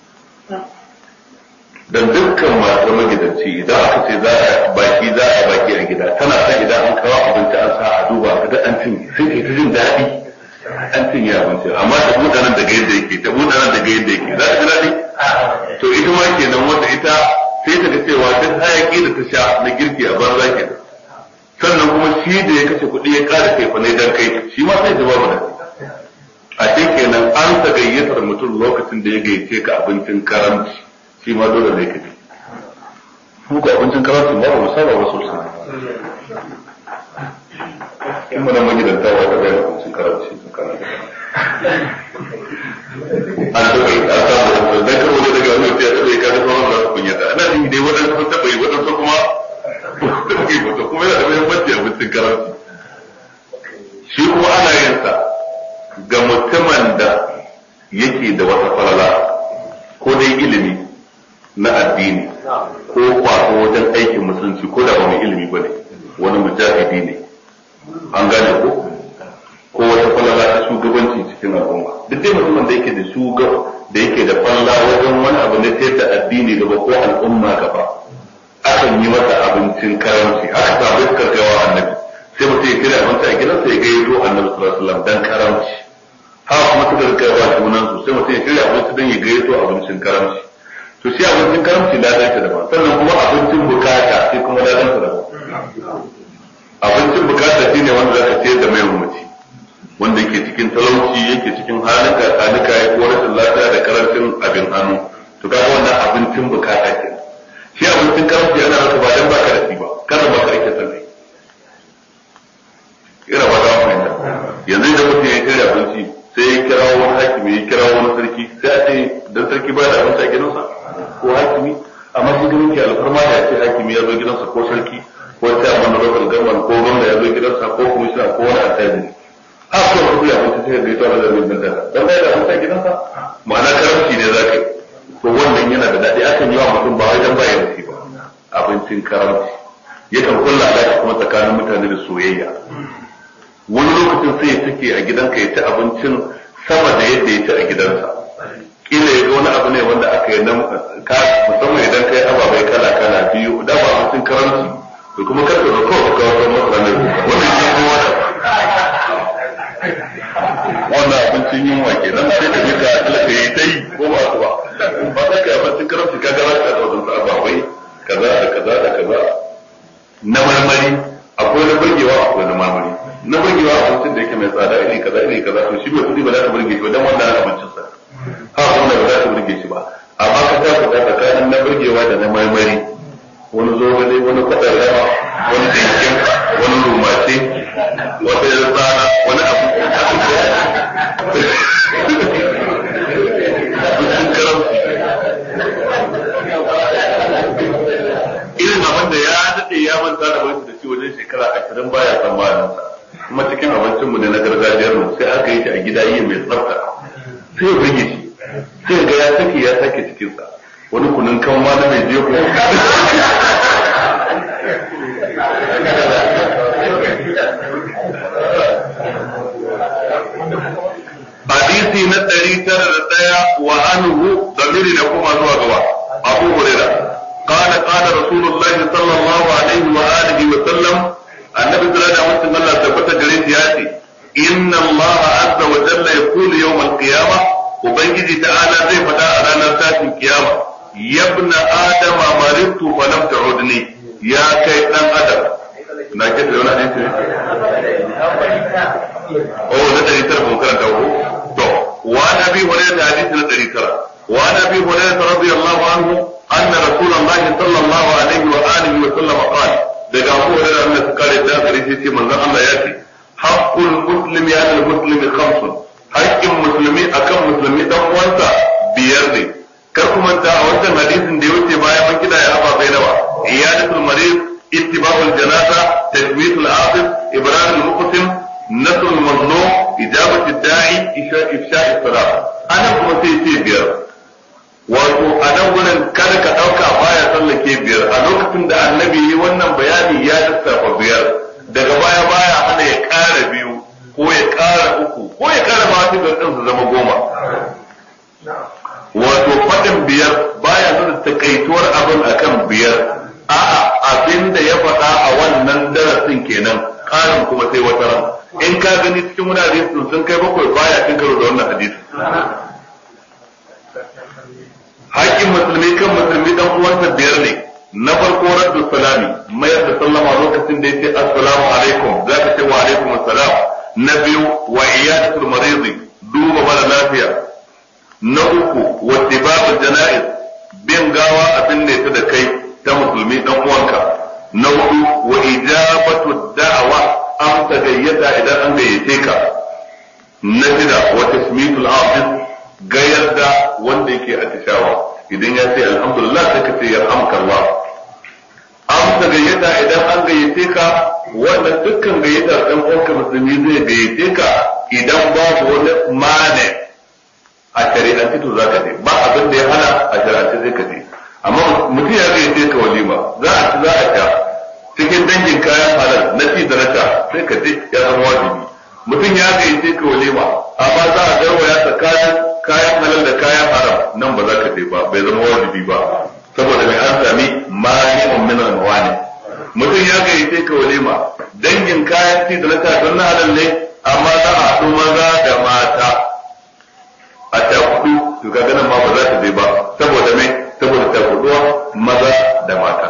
Speaker 1: dan dukkan masu magidanci idan aka ce za a baki za a baki a gida tana san idan an kawo abinci an sa a duba ka ga an cinye sai kai ta jin daɗi an cinye abinci amma ta buɗe nan daga yadda yake ta buɗe nan daga yadda yake za ta ji daɗi to ita ma kenan wanda ita sai ta ga cewa duk hayaki da ta sha na girki a banza ke sannan kuma shi da ya kashe kuɗi ya ƙara tefa ne dan kai shi ma sai ta ba mu a cikin kenan an ta gayyatar mutum lokacin da ya gayyace ka abincin karamci shi ma dole ne ka ji mu ga abincin karamci ba ba mu saba ba sosai in muna magidanta wa ta bayan abincin karamci sun kana da an taɓa yi an samu da karo da daga wani ya taɓa yi kada sauran za su kunyata ana jin dai waɗansu sun taɓa yi waɗansu kuma taɓa yi wata kuma yana da muhimmanci abincin karamci shi kuma ana yin sa ga mutumin da yake da wata falala ko dai ilimi na addini ko kwato wajen aikin musulunci ko da ba mai ilimi ba ne wani mujahidi ne an gane ko ko wata falala ta shugabanci cikin al'umma duk dai mutumin da yake da shugab da yake da falala wajen wani abu na sayar da addini gaba ko al'umma gaba akan yi masa abincin karamci aka samu iskar kaiwa annabi sai mutum ya kira abinci a gidansa ya gayyato annabi sallallahu alaihi wasallam dan karamci haka kuma suka rika yawa junan su sai mutum ya kira abinci dan ya gayyato abincin karamci to shi abincin karamci ladan ta daban sannan kuma abincin bukata sai kuma ladan ta daban abincin bukata shine wanda zaka sayar da mai mumaci wanda yake cikin talauci yake cikin halin ka tsanika ya ko rashin lafiya da karancin abin hannu to kaga wannan abincin bukata ke shi abincin karamci yana rasa ba dan baka da shi ba kada ba ka rike sanai ira ba za mu fahimta yanzu idan mutum ya kira abinci sai ya kira wani hakimi ya kira wani sarki sai a ce dan sarki ba da abinci a gidansa ko hakimi amma shi ganin ki alfarma da ya ce hakimi ya zo gidansa ko sarki ko ta amma na lokal gaman ko gwamna ya zo gidansa ko komishina ko wani attajiri haka ko kuma ya mutu sai da ita da mai bindata dan bai da abinci a gidansa ma'ana karamci ne za ka yi to wannan yana da daɗi akan yi wa mutum ba wajen bayan da shi ba abincin karamci yakan kulla alaƙa kuma tsakanin mutane da soyayya wani lokacin sai ya take a gidanka ya ci abincin sama da yadda ya ci a gidansa kila ya wani abu ne wanda aka yi nan musamman idan kai ababai kala kala biyu da ba abincin karamci to kuma kar ka zo kawai ka kawo masa ranar wannan shi ne wanda wannan abincin yunwa ke nan sai ka je ka talaka yi ta yi ko ba su ba ba za ka yi abincin karamci ka gara ka da wadansu ababai kaza da kaza da kaza na marmari akwai na burgewa akwai na marmari na burgewa abincin da yake mai tsada iri kaza iri kaza to shi bai kudi ba za ta burge shi ba dan wannan abincin sa ha wanda ba za ta burge shi ba amma ka ta fita tsakanin na burgewa da na marmari wani zogale wani kwadar rawa wani dinkin wani rumace wata yar tsana wani abu irin abin da ya daɗe ya manta da wani da shi wajen shekara ashirin baya tsammanin sa kuma cikin abincin mu ne na gargajiyar mu sai aka yi shi a gida yi mai tsafta sai ya rage shi sai ga ya sake ya sake cikin sa wani kunun kan ma na mai jego hadisi na ɗari tara da ɗaya wa anhu zamiri na kuma zuwa gaba abu hurairah قال قال رسول الله صلى الله عليه وآله وسلم النبي صلى الله عليه وسلم ثبت جريت ياتي إن الله عز وجل يقول يوم القيامة وبنجي تعالى زي فدا على نفسات القيامة يا ابن آدم مرضت فلم تعدني يا كيد آدم ناكد لنا حديث أو ندري ترى ممكن تو وعن أبي هريرة حديث ندري ترى وعن أبي هريرة رضي الله عنه أن رسول الله صلى الله عليه وآله وسلم قال daga Abu Hurairah annabi kare da gare shi ce manzon Allah ya ce haqqul muslimi ala al-muslimi khamsun haqqin muslimi akan musulmi dan uwansa biyar ne kar ku manta a wannan hadisin da ya wuce baya man kida ya aba bai nawa iyadatul marid ittiba'ul janaza tajwidul afif ibrar al-muqsim nasr al-mazlum ijabatu ad-da'i ifsha'i as-salat anan kuma sai ce biyar wato anan gurin kada ka dauka baya lokacin da annabi yi wannan bayani ya lissafa biyar daga baya baya hana ya ƙara biyu ko ya ƙara uku ko ya ƙara ma wasu ɗin su zama goma wato faɗin biyar baya nuna takaituwar abin akan biyar a'a abin da ya faɗa a wannan darasin kenan ƙarin kuma sai wata ran in ka gani cikin wani hadisi sun kai bakwai baya cin karo da wannan hadisi haƙƙin musulmi kan musulmi dan uwansa biyar ne na farko raddu salami mayar da sallama lokacin da yace assalamu alaikum zaka ce wa alaikum assalam na biyu wa iyadatul marid duba mara lafiya na uku wa tibabul janaiz bin gawa abin ne ta da kai ta musulmi dan uwanka na hudu wa ijabatu da'wa an ta gayyata idan an gayyace ka na shida wa tasmitul afiz gayar da wanda yake atishawa idan ya ce alhamdulillah sai ka ce yarhamkallah an ta gayyata idan an gayyace ka wannan dukkan gayyatar ɗan uwanka musulmi zai gayyace ka idan babu wani mane a shari'ance to zaka je ba abin da ya hana a shari'ance zai ka je amma mutum ya gayyace ka walima za a ci za a sha cikin dangin kayan halal na ci da na sha sai ka je ya zama wajibi mutum ya gayyace ka walima amma za a garwaya tsakanin kayan halal da kayan haram nan ba za ka je ba bai zama wajibi ba saboda mai an sami mani'un min al-mawani mutum ya gayyace ka walima dangin kayan ci da na sha don na halal ne amma za a haɗu maza da mata a ta hudu to kaga nan ma ba za ta je ba saboda mai saboda ta huduwa maza da mata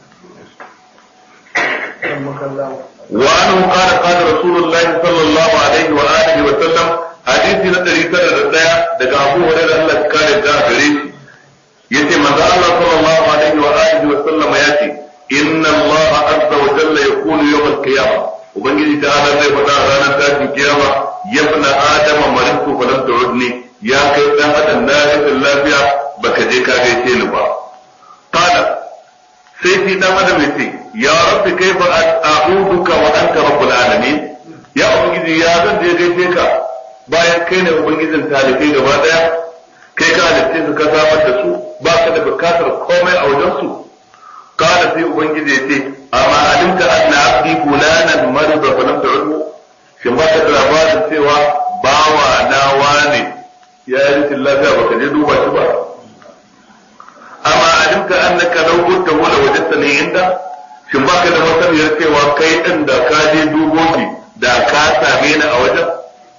Speaker 1: وعنه قال قال رسول الله صلى الله عليه وآله وسلم حديث نتري سنة الداية دقى أبو هريرة الله كان يدعى بريش يتي ماذا الله صلى الله عليه وآله وسلم ياتي إن الله عز وجل يقول يوم القيامة وبنجي تعالى زي فتاة رانا تاتي القيامة يا ابن آدم مرضت فلم تعدني يا كيف أحد الناس اللافية بكديك أغيتين با قال سيدي دام أدم يتي يا رب كيف أعوذك وأنت رب العالمين يا أبنجي يا ذن دي غيتيك bayan kai ne ubangijin talibai gaba daya kai ka halitta su ka samar da su ba ka da bukatar komai a wajen su kada sai ubangiji ya ce amma alimta anna abdi fulanan marida fa lam ta'udhu shin ba ka da labarin cewa bawa na wane ya yi rashin lafiya baka je duba shi ba amma alimta annaka law kunta wala wajadtani inda shin ba ka da masaniyar cewa kai din da ka je dubo shi da ka same ni a wajen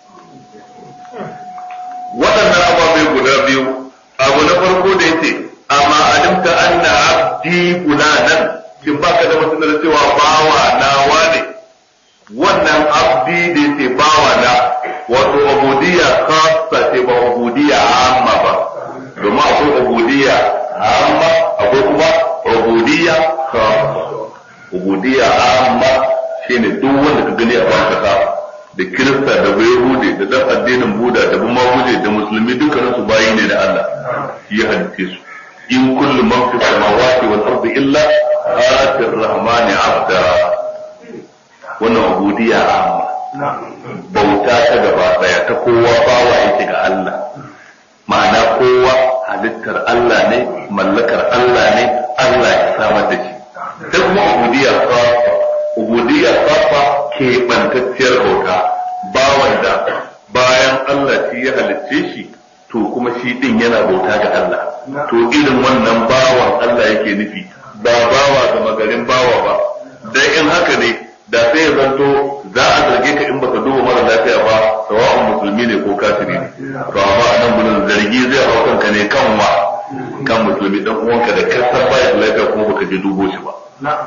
Speaker 1: waɗannan ababai guda biyu abu na farko da yace amma alimta anna abdi fulanan kin baka da mutum da cewa bawa na wane wannan abdi da yace bawa na wato ubudiyya khassa ce ba ubudiyya amma ba domin akwai ubudiyya amma akwai kuma ubudiyya khassa ubudiyya amma shine duk wanda ka gani a baka da kirista da bayahudi da dan addinin buda da buma guje da musulmi dukkanin su bayi ne da Allah shi ya halice su in kullu man fi samawati wal ardi illa ati ar-rahmani abda wannan ubudiyya amma bauta ta gaba daya ta kowa bawa yake ga Allah ma'ana kowa halittar Allah ne mallakar Allah ne Allah ya samar da shi sai kuma ubudiyya safa ubudiyya safa ke bantacciyar bauta bawan da bayan Allah shi ya halicce shi to kuma shi din yana bauta ga Allah to irin wannan bawan Allah yake nufi ba bawa ga magarin bawa ba dan in haka ne da sai ya zanto za a zarge ka in baka duba mara lafiya ba sawa'un musulmi ne ko kafiri ne to amma a nan gurin zargi zai hau kanka ne kan wa kan musulmi dan uwanka da kasar baya lafiya kuma baka je dubo shi ba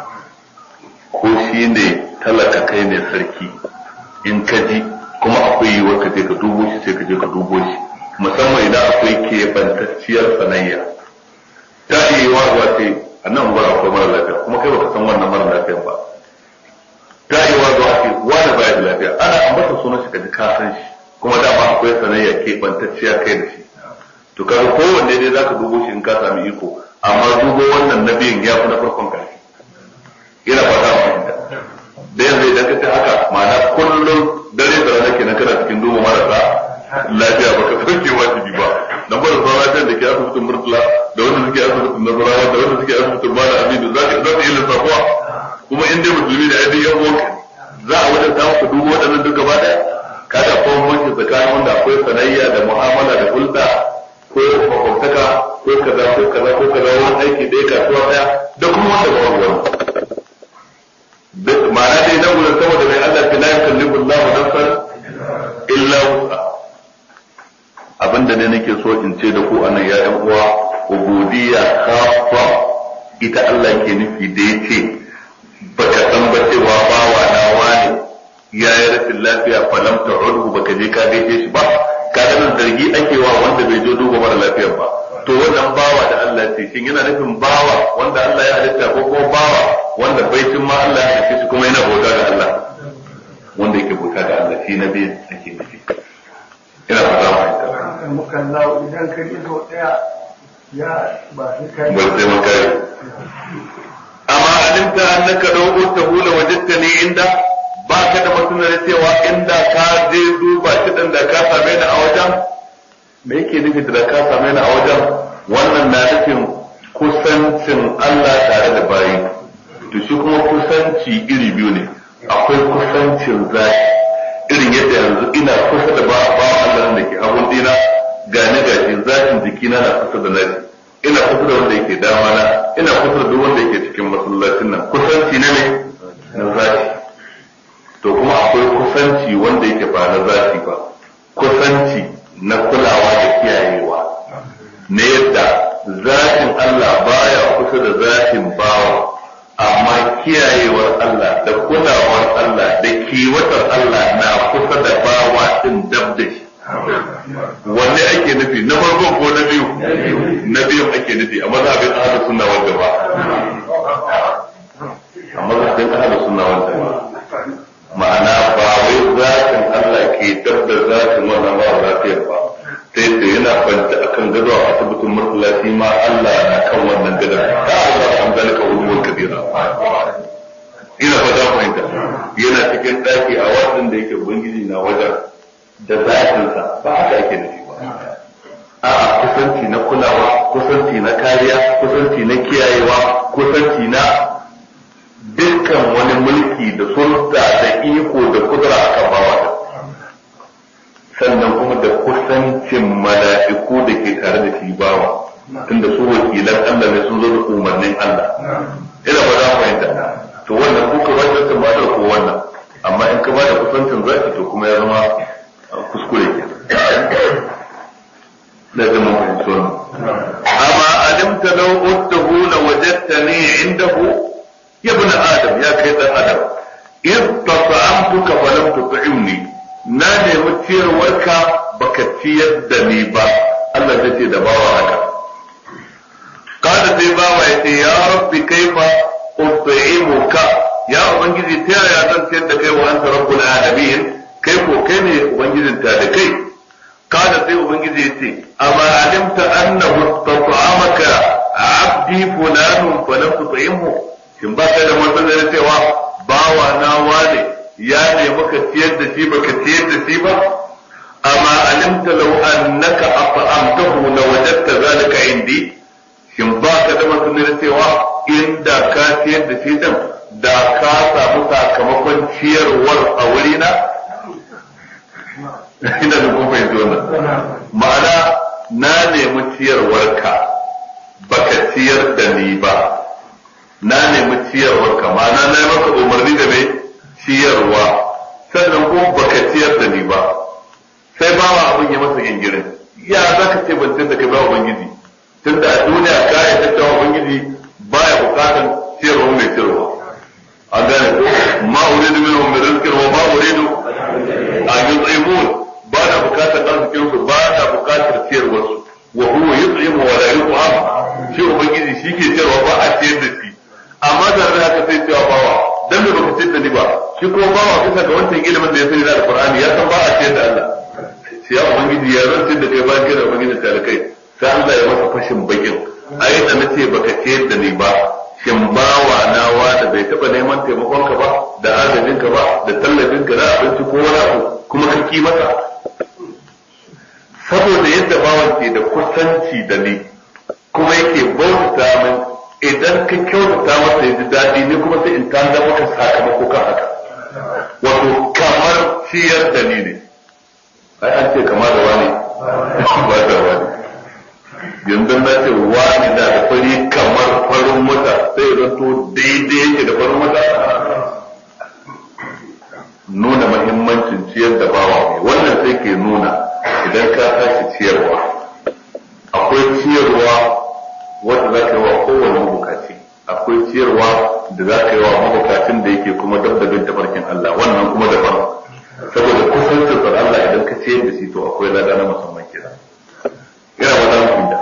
Speaker 1: ko shi ne talaka kai ne sarki in ka ji kuma akwai yiwuwar ka je ka dubo shi sai ka je ka dubo shi musamman idan akwai keɓantacciyar sanayya ta iya yiwuwa zuwa ce a nan gwara akwai mara lafiya kuma kai baka san wannan mara lafiyan ba ta iya yiwuwa zuwa ce wani baya da lafiya ana ambata sunan shi ka ji ka san shi kuma dama akwai sanayya keɓantacciya kai da shi to kaga kowanne dai zaka dubo shi in ka sami iko amma dubo wannan na biyun ya fi na farkon ƙarfi ina fata fahimta da yanzu idan ka ce haka ma'ana kullum dare da rana kenan kana cikin duba marasa lafiya baka sauke wajibi ba dan ba da sauran lafiyar da ke asibitin murtala da wanda suke asibitin Nasarawa da wanda suke asibitin Bala Aminu za ka za ka yi lissafuwa kuma in dai musulmi da aidin yan uwanka za a wajen samu ka dubo waɗannan duk gaba ɗaya kada ko mace tsakanin wanda akwai sanayya da mu'amala da hulɗa ko makwabtaka ko kaza ko kaza ko kaza wani aiki ɗaya kasuwa ɗaya da kuma wanda ba wani ma'ana dai nan gudun saboda mai Allah ta la yukallifu Allahu nafsan illa wusa abinda ne nake so in ce da ku anan ya ƴan uwa ubudiyya kafa ita Allah ke nufi da yace baka san ba cewa bawa na wani ya yi rashin lafiya falam ta'udhu baka je ka gaishe shi ba kaga nan zargi ake wa wanda bai je duba mara lafiyar ba to wannan bawa da Allah ce shin yana nufin bawa wanda Allah ya halitta ko kuma bawa wanda baitin ma Allah ya halitta shi kuma yana bauta ga Allah wanda yake bauta ga Allah shi na bai ake nufi ina fata mu ita
Speaker 2: mukallahu idan ka yi so daya ya ba sai kai
Speaker 1: ba sai mun kai amma alimta annaka law utahu la wajadtani inda ba ka da masunar cewa inda ka je duba shi dan da ka same ni a wajen me yake nufi da ka same ni a wajen wannan na nufin kusancin Allah tare da bayi to shi kuma kusanci iri biyu ne akwai kusancin zaki irin yadda yanzu ina kusa da ba ba Allah da ke abun dina ga ni gashi zakin jikina na kusa da nashi ina kusa da wanda yake dama na ina kusa da duk wanda yake cikin masallacin nan kusanci ne ne na zaki to kuma akwai kusanci wanda yake ba na zaki ba kusanci na kulawa da kiyayewa na yadda zatin Allah baya kusa da zatin bawa amma kiyayewar Allah da kulawar Allah da kiwatar Allah na kusa da bawa din dab da shi wanne ake nufi na farko ko na biyu na biyu ake nufi a mazhabin ahlus sunna wal jamaa a mazhabin ahlus sunna wal jamaa ma'ana ba wai zatin Allah ke dab da zatin wannan ba lafiyar ba sai da yana kwanta akan gado a asibitin masallaci ma Allah na kan wannan gadon ta Allah an zalika ulumul kabira ina fata fahimta yana cikin daki a wajen da yake ubangiji na wajen da zatinsa ba haka ake nufi ba a'a kusanci na kulawa kusanci na kariya kusanci na kiyayewa kusanci na dukkan wani mulki da sulta da iko da kudura akan bawa sannan kuma da kusancin mala'iku da ke tare da shi bawa tunda su wakilan Allah ne sun zo da umarnin Allah ina ba za mu fahimta to wannan ko ka bada ta madar ko wannan amma in ka bada kusancin zaki to kuma ya zama kuskure ke da zama fahimta wannan amma alimta law uttahu la wajadtani indahu ya ibn adam ya kai dan adam in tasa'amtuka falam tut'imni na nemi ciyarwarka baka ciyar da ni ba Allah zai ce da bawa haka kada sai bawa ya ce ya rabbi kaifa ut'imuka ya ubangiji ta yaya zan ciyar da kai wa anta rabbul alamin kai ko kai ne ubangijin ta da kai kada sai ubangiji ya ce amma alimta annahu tat'amaka abdi fulanun falam tut'imhu shin ba kai da matsalar cewa bawa na wane ya ne maka ciyar da shi baka ciyar da shi ba amma alimta law annaka at'amtahu la wajadta zalika indi shin ba ka da matsalar cewa inda ka ciyar da shi din da ka samu sakamakon ciyarwar a wurina ina da kun fahimci wannan ma'ana na nemi ciyarwarka baka ciyar da ni ba na nemi ciyarwarka ma'ana na yi maka umarni da mai ciyarwa sannan kuma baka ciyar da ni ba sai ba wa abin ya masa gingirin ya za ka ce ban da kai ba ubangiji tun da a duniya ka yi tattawa ubangiji baya bukatan ciyarwa mai ciyarwa an gane ko ma uridu minhum min rizqin wa ma uridu an yut'imun ba na bukatar arzikin su ba na bukatar ciyarwar su wa huwa yut'imu wa la yut'am shi ubangiji shi ke ciyarwa ba a ciyar da shi amma da haka sai cewa bawa dan me baka ciyar da ni ba shi kuma bawa bisa ga wancan ilimin da ya sani da Alqur'ani ya san ba a ciyar da Allah sai ya ubangiji ya rantsa da kai bayan da ubangiji ta kai sai Allah ya masa fashin bakin ai da nace baka ciyar da ni ba shin bawa na wanda bai taba neman taimakon ka ba da agajin ka ba da tallafin ka na abinci ko wani abu kuma ka ki masa saboda yadda bawan ke da kusanci da ni kuma yake bauta min idan ka kyautata masa ya ji daɗi ne kuma sai in tanda maka sakamako kan haka wato kamar ciyar da ni ne ai an ce kamar da wani ba da wani yanzu na ce wani na da fari kamar farin wata sai ya zanto daidai yake da farin wata nuna mahimmancin ciyar da bawa ne wannan sai ke nuna idan ka tashi ciyarwa akwai ciyarwa wanda za ka yi wa kowane mabukaci akwai ciyarwa da za ka yi wa mabukacin da yake kuma dab da bin tafarkin Allah wannan kuma daban saboda kusancin sa Allah idan ka ciyar da shi to akwai lada na musamman kenan yana ba za mu da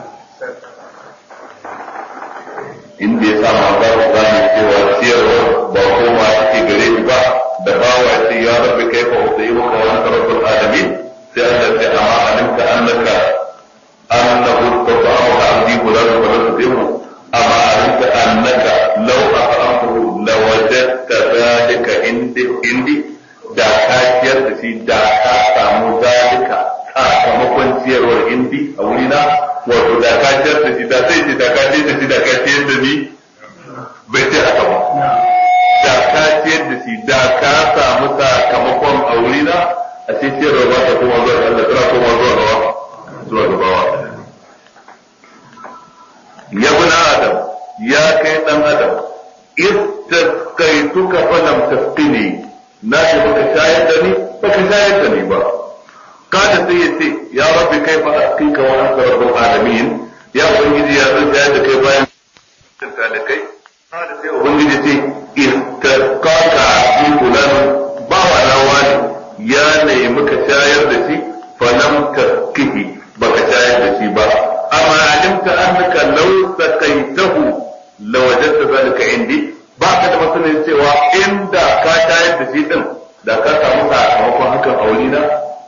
Speaker 1: inda ya sa ma za ku gane cewa ciyarwa ba koma take gare shi ba da bawa ce ya rabbi kaifa usayyibuka wa anta rabbul alamin sai Allah ya amma alimta annaka annahu tata'amu abdi fulan wa lam tudimu amma alimta annaka law aqamtahu lawajadta dhalika indi indi da ka ciyar da shi da ka samu zalika sakamakon ciyarwar indi a wurina wato da ka ciyar da shi da sai ce da ka ciyar da shi da ka ciyar da ni bai ce haka ba da ka ciyar da shi da ka samu sakamakon a wurina a ce ciyarwa ba ta kuma zuwa Allah tana kuma zuwa gawa zuwa gabawa ya bi na adam ya kai dan adam istaskaituka falam tasqini na ce baka shayar da ni baka shayar da ni ba kada sai ya ce ya rabbi kaifa asqika wa anta rabbul alamin ya ubangiji ya zan shayar da kai bayan ta da kai kada sai ubangiji ce istasqaka abdi fulan ba wa lawani ya nemi ka shayar da shi falam tasqihi baka shayar da shi ba amma alimta annaka law saqaitahu lawajadta zalika indi ba ka da masanin cewa inda ka shayar da shi din da ka samu sakamakon hakan a wurina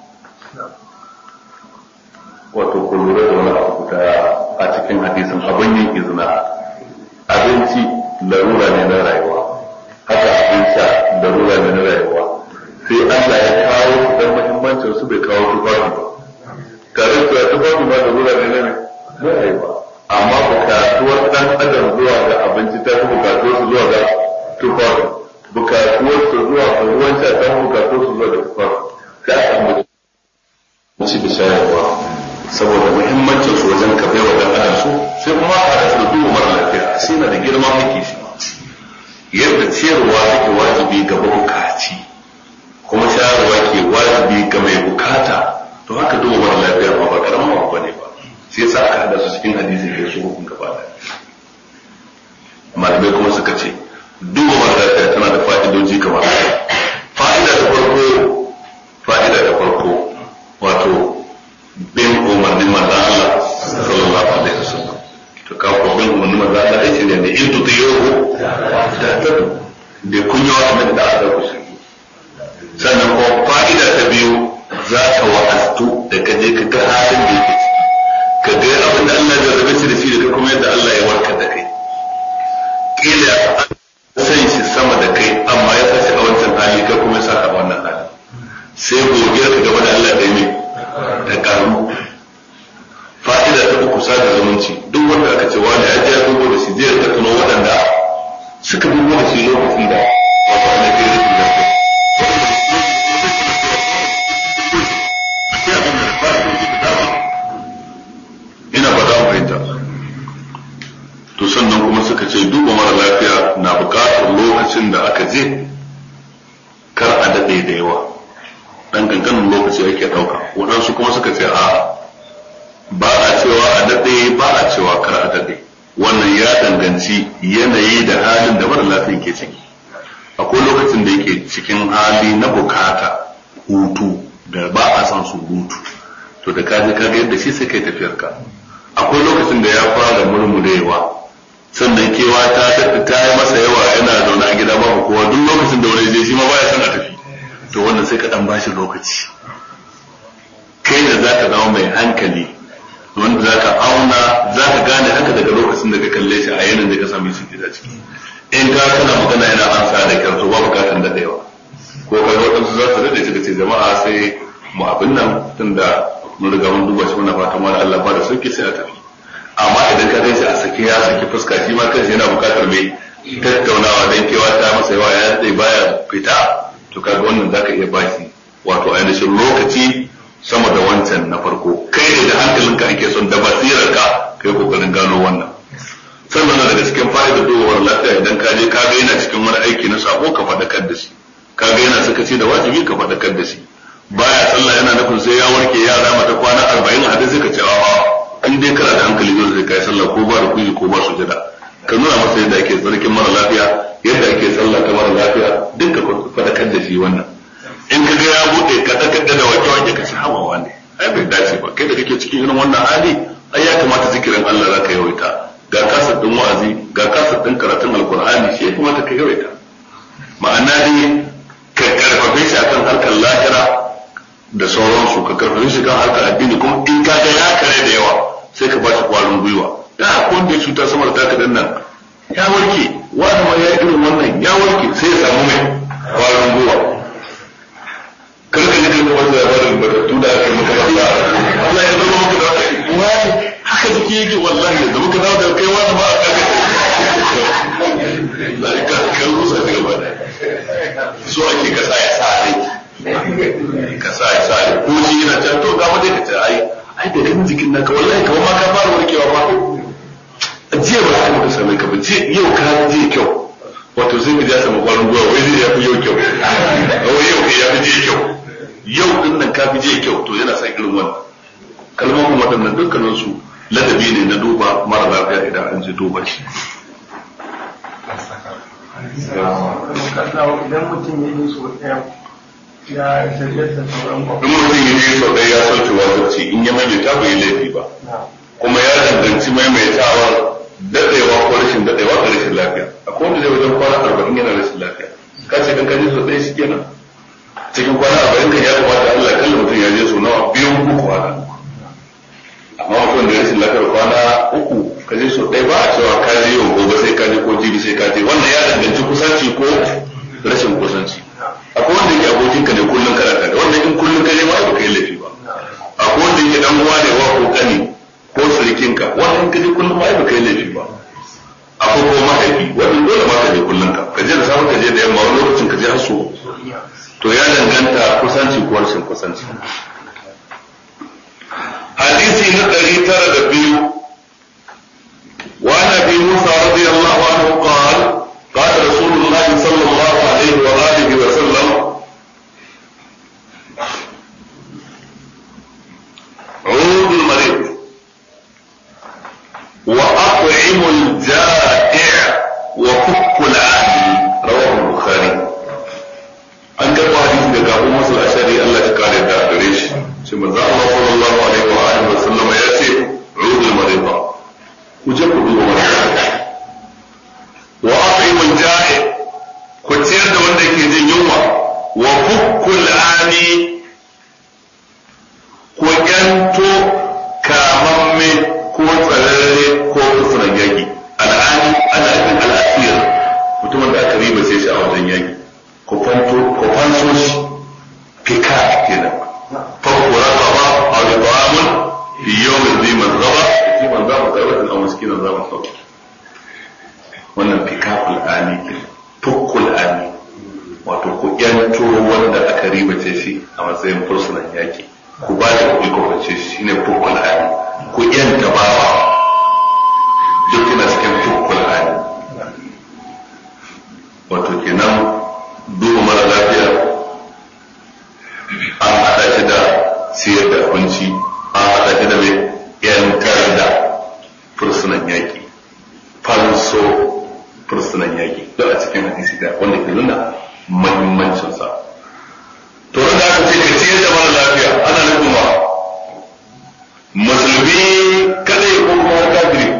Speaker 1: wato ku lura da wani abu da a cikin hadisin abin yin izina abinci larura ne na rayuwa haka abin sha larura ne na rayuwa sai Allah ya kawo su dan muhimmancin su bai kawo tufafi ba tare da tufafi ma larura ne na rayuwa amma bukatuwar dan adam zuwa ga abinci ta fi bukatuwar su zuwa ga tufafi bukatuwar su zuwa ga ruwan sha ta fi bukatuwar su zuwa ga tufafi sai a samu ci da shayarwa saboda muhimmancin su wajen ka bai wa dan adam su sai kuma a da su duba mara lafiya sai na da girman haƙƙi shi yadda ciyarwa take wajibi ga bukaci kuma shayarwa ke wajibi ga mai bukata to haka duba mara lafiya ba ba karamin abu bane ba sai yasa aka hada su cikin hadisi da su hukun gaba da malamai kuma suka ce duba mara lafiya tana da fa'idoji kamar haka fa'ida ta farko fa'ida ta farko wato bin umarnin manzo Allah sallallahu alaihi wasallam to ka ko bin umarnin manzo Allah ai ne ne in tutiyo da ta da kunyo wannan da aka ku sannan ko fa'ida ta biyu za ka wa'astu da kaje ka ga halin da yake ka ga abin da Allah ya rabe shi da shi da kuma yadda Allah ya warkar da kai kila sai shi sama da kai amma ya sashi a wancan hali ka kuma saka a wannan hali sai gobe ka gaba da Allah da yi da karu fa'ida ta uku sada zumunci duk wanda aka ce wani ya je ya dubo da shi zai ta tuno waɗanda suka dubo da shi lokacin da wato ana kai rikin da kai ina ba za mu fahimta to sannan kuma suka ce duba mara lafiya na buƙatar lokacin da aka je kar a daɗe da yawa dan kankanin lokaci ake ɗauka waɗansu kuma suka ce a ba a cewa a daɗe ba a cewa kar a daɗe wannan ya danganci yanayi da halin da mara lafiya ke ciki akwai lokacin da yake cikin hali na bukata hutu da ba a san su hutu to da kaje ka ga yadda shi sai kai tafiyar ka akwai lokacin da ya fara murmurewa sannan kewa ta ta yi masa yawa yana zaune a gida babu kowa duk lokacin da wani je shi ma baya son a tafi to wannan sai ka dan bashi lokaci kai da zaka zama mai hankali wanda zaka auna zaka gane haka daga lokacin da ka kalle shi a yanayin da ka same shi gida ciki in ka kana magana yana ansa da kyau to ba bukatan da yawa ko kai wadansu za su rade suka ce jama'a sai mu abin nan tunda mun riga mun duba shi muna fatan wani Allah ba da sauki sai a tafi amma idan ka gaishe a sake ya saki fuska shi ma kanshi yana bukatar mai tattaunawa dan kewa ta masa yawa ya tsaye baya fita to kaga wannan zaka iya bashi wato ainihin lokaci sama da wancan na farko kai da hankalinka ake son da basirarka kai kokarin gano wannan sannan daga cikin fa'idar dogewar lafiya idan ka je ka ga yana cikin wani aiki na sako ka faɗakar da shi ka ga yana sakaci da wajibi ka faɗakar da shi baya sallah yana nufin sai ya warke yara mata kwana arba'in a hadisi ka ce a'a in dai kana da hankali dole sai kai sallah ko ba da kuyi ko ba sujada ka nuna masa yadda ake tsarkin mara lafiya yadda ake sallah ta mara lafiya duk ka faɗakar da shi wannan in ka ga ya bude ka dakar da wake wake ka ci hawawa ne ai bai dace ba kai da kake cikin irin wannan hali ai ya kamata zikirin Allah zaka yawaita ga kasar din wa'azi ga kasar din karatun alqur'ani shi ya kamata ka yawaita ma'ana dai ka karfafe shi akan harkar lahira da sauransu ka karfafe shi kan harkar addini kuma in ka ga ya kare da yawa sai ka ba shi kwarin gwiwa da akwai wanda ya cuta sama da taka dan nan ya warke wani ma ya irin wannan ya warke sai ya samu mai kwarin gwiwa karka ne kai wanda ya bada matattu da aka maka Allah Allah ya zama maka da wani haka take yake wallahi da muka dawo da kai wani ba a kaga Allah ka kan rusa daga bada so ake ka sa ya sa rai ka sa ya sa rai ko shi yana can to ga mu dai ka ce ai ai da kan jikin naka wallahi kawai ma ka fara warkewa ba jiya ba sai muka same ka ba jiya yau ka je kyau wato sai ka ja samu kwarin gwiwa wai zai ya fi yau kyau wai yau ya fi je kyau yau din nan ka fi je kyau to yana sa irin wannan kalmomin waɗannan dukkanin su ladabi ne na duba mara lafiya idan an ji duba shi
Speaker 3: idan mutum ya yi so ɗaya ya shirya da sauran ba
Speaker 1: in mutum ya yi so ɗaya ya sauke wajibci in ya maimaita bai laifi ba kuma ya danganci maimaitawar daɗewa ko rashin daɗewa ga rashin lafiya akwai wanda zai wajen kwana arba'in yana rashin lafiya ka ce kan kaji so ɗaya shi kenan cikin kwana arba'in kan ya kamata Allah kalla mutum ya je so nawa biyu uku haka amma mutum da rashin lafiyar kwana uku ka je so ɗaya ba a cewa ka je yau gobe sai ka je ko jibi sai ka je wannan ya danganci kusanci ko rashin kusanci akwai wanda yake abokin ka ne kullum kana tare wannan in kullum ka je ma ba ka yi laifi ba akwai wanda yake dan uwa ne wa ko kani ko surikin ka wannan in ka je kullum ma ba ka yi laifi ba akwai ko mahaifi wannan dole ma ka je kullum ka ka je da safe ka je da yamma wani lokacin ka je har so to ya danganta kusanci ko rashin kusanci hadisi na ɗari tara da biyu وعن ابي موسى رضي الله عنه قال قال رسول الله صلى الله عليه واله وسلم عود المريض واطعم الجائع وفك العاهل رواه البخاري an karɓo hadisi daga Abu Musa al-Ashari Allah ya kare da gare shi sai manzo Allah sallallahu alaihi wa alihi wa sallama ya ce udul marida ku je ku duba wannan wa at'imul ja'i ku ciyar da wanda yake jin yunwa wa fukkul ani ku yanto kamamme ko tsararre ko kusuran yaki al'ani ana yin al'asir mutumin da aka riba sai shi a wajen yaki ku fanto ku fanso shi fika kenan fakku raqaba aw ta'amun fi yawmin dhi mazraba fi man za mu karbatin aw miskinan za mu sauke wannan fikakul ani kenan fukkul ani wato ku yanto wanda aka ribace shi a matsayin fursunan yaki ku ba da kuɗi ku bace shi shine fukkul ani ku yanta bawa duk ina cikin fukkul ani wato kenan duba mara lafiya an haɗa shi da siyar da abinci an haɗa shi da mai yantar da fursunan yaƙi fanso fursunan yaƙi don a cikin hadisi da wanda ke nuna mahimmancinsa to da aka ce ka ciyar da mara lafiya ana nufin ba musulmi kadai ko kuma kafiri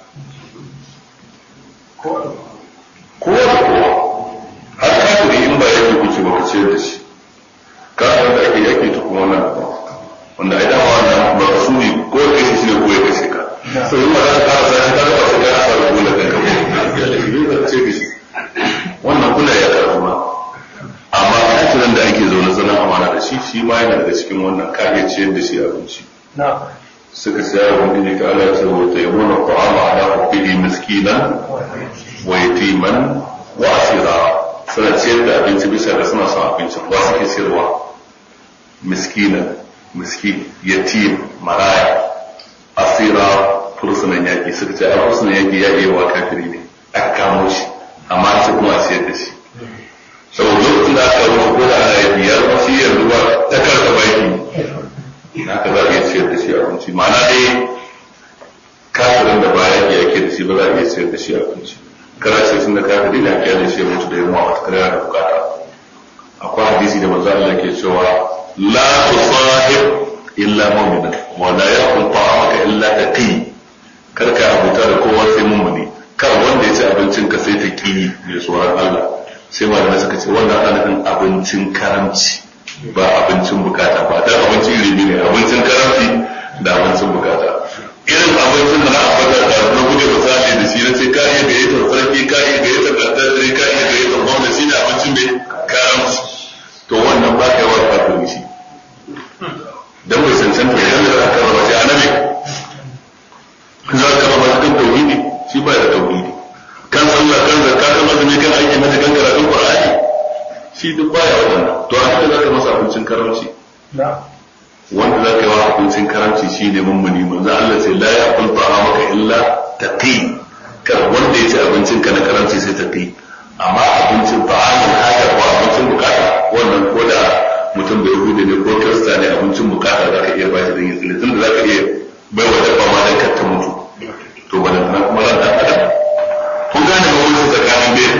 Speaker 1: ko da kowa har kafiri in ba yake kuce ba ka ciyar da shi kafin da ake yaki ta kuma wannan ba wanda ai dama wannan ba ka suni ko ya kashe shi ne ko ya kashe ka sai in ba za ka kara sai ka ga sai ka fara gona kanka ba ce da shi wannan kula ya karɓa ma amma kafirin da ake zaune zanen amana da shi shi ma yana daga cikin wannan ka iya ciyar da shi abinci suka ce ya ubangiji ta Allah ce wa tayyibuna ta'ama ala hubbihi miskinan wa yatiman wa asira, suna ciyar da abinci bisa ga suna son abincin. Wa suke ciyarwa? Miskinan, miskin, yatim, maraya, asira, fursunan yaƙi. Suka ce a fursunan yaƙi ya iya wa kafiri ne, aka kamo shi amma ce kuma a ciyar da shi. Saboda lokacin da aka rufe ko da ana yaƙi ya zama shi yanzu ba ta karka baki, haka za a iya ciyar da shi abinci. Ma'ana dai kafirin da ba yaƙi yake da shi ba za a iya ciyar da shi abinci. Kana ce sun da kafiri na kyale shi mutu da yamma wata kare da bukata. Akwai hadisi da manzo Allah ke cewa la tusahib illa mu'min wa la yaqul ta'amaka illa taqi. Kar ka abuta da kowa sai mu'mini. Kar wanda ya ci abincin ka sai taqi mai tsoron Allah. Sai malamai suka ce wannan ana nufin abincin karamci ba abincin bukata ba. Dan abincin iri ne, abincin karamci da abincin bukata. Irin abincin da na ambata da na guje misali da shi na ce ka iya gayyatar sarki, ka iya gayyatar ɗanɗanɗari, ka iya gayyatar gwamna, shi ne abincin mai karamci. To wannan ba ka yi wa kafin shi. Dan bai cancanta da yadda za ka raba shi a nabi. Za ka raba shi kan tauhidi, shi ba da tauhidi. Kan sallah, kan zakka, kan azumi, kan aiki mata, kan karatun Qur'ani. Shi duk baya waɗannan. To a haka za ka masa abincin karamci. Wanda za ka yi wa abincin karamci shi ne mummuni, manzo Allah sai la ya kulta maka illa taqi. Kar wanda ya ci abincin ka na karamci sai taqi. Amma abincin ta'amin haka ko abincin bukata wannan ko da mutum bai hude ne ko kirista ne abincin bukata za ka iya ba shi don yin tsili tun da za ka iya bai wa dabba ma dan kar ta mutu. To ba da kuma ran dan adam. Kun gane ba wani tsakanin bai.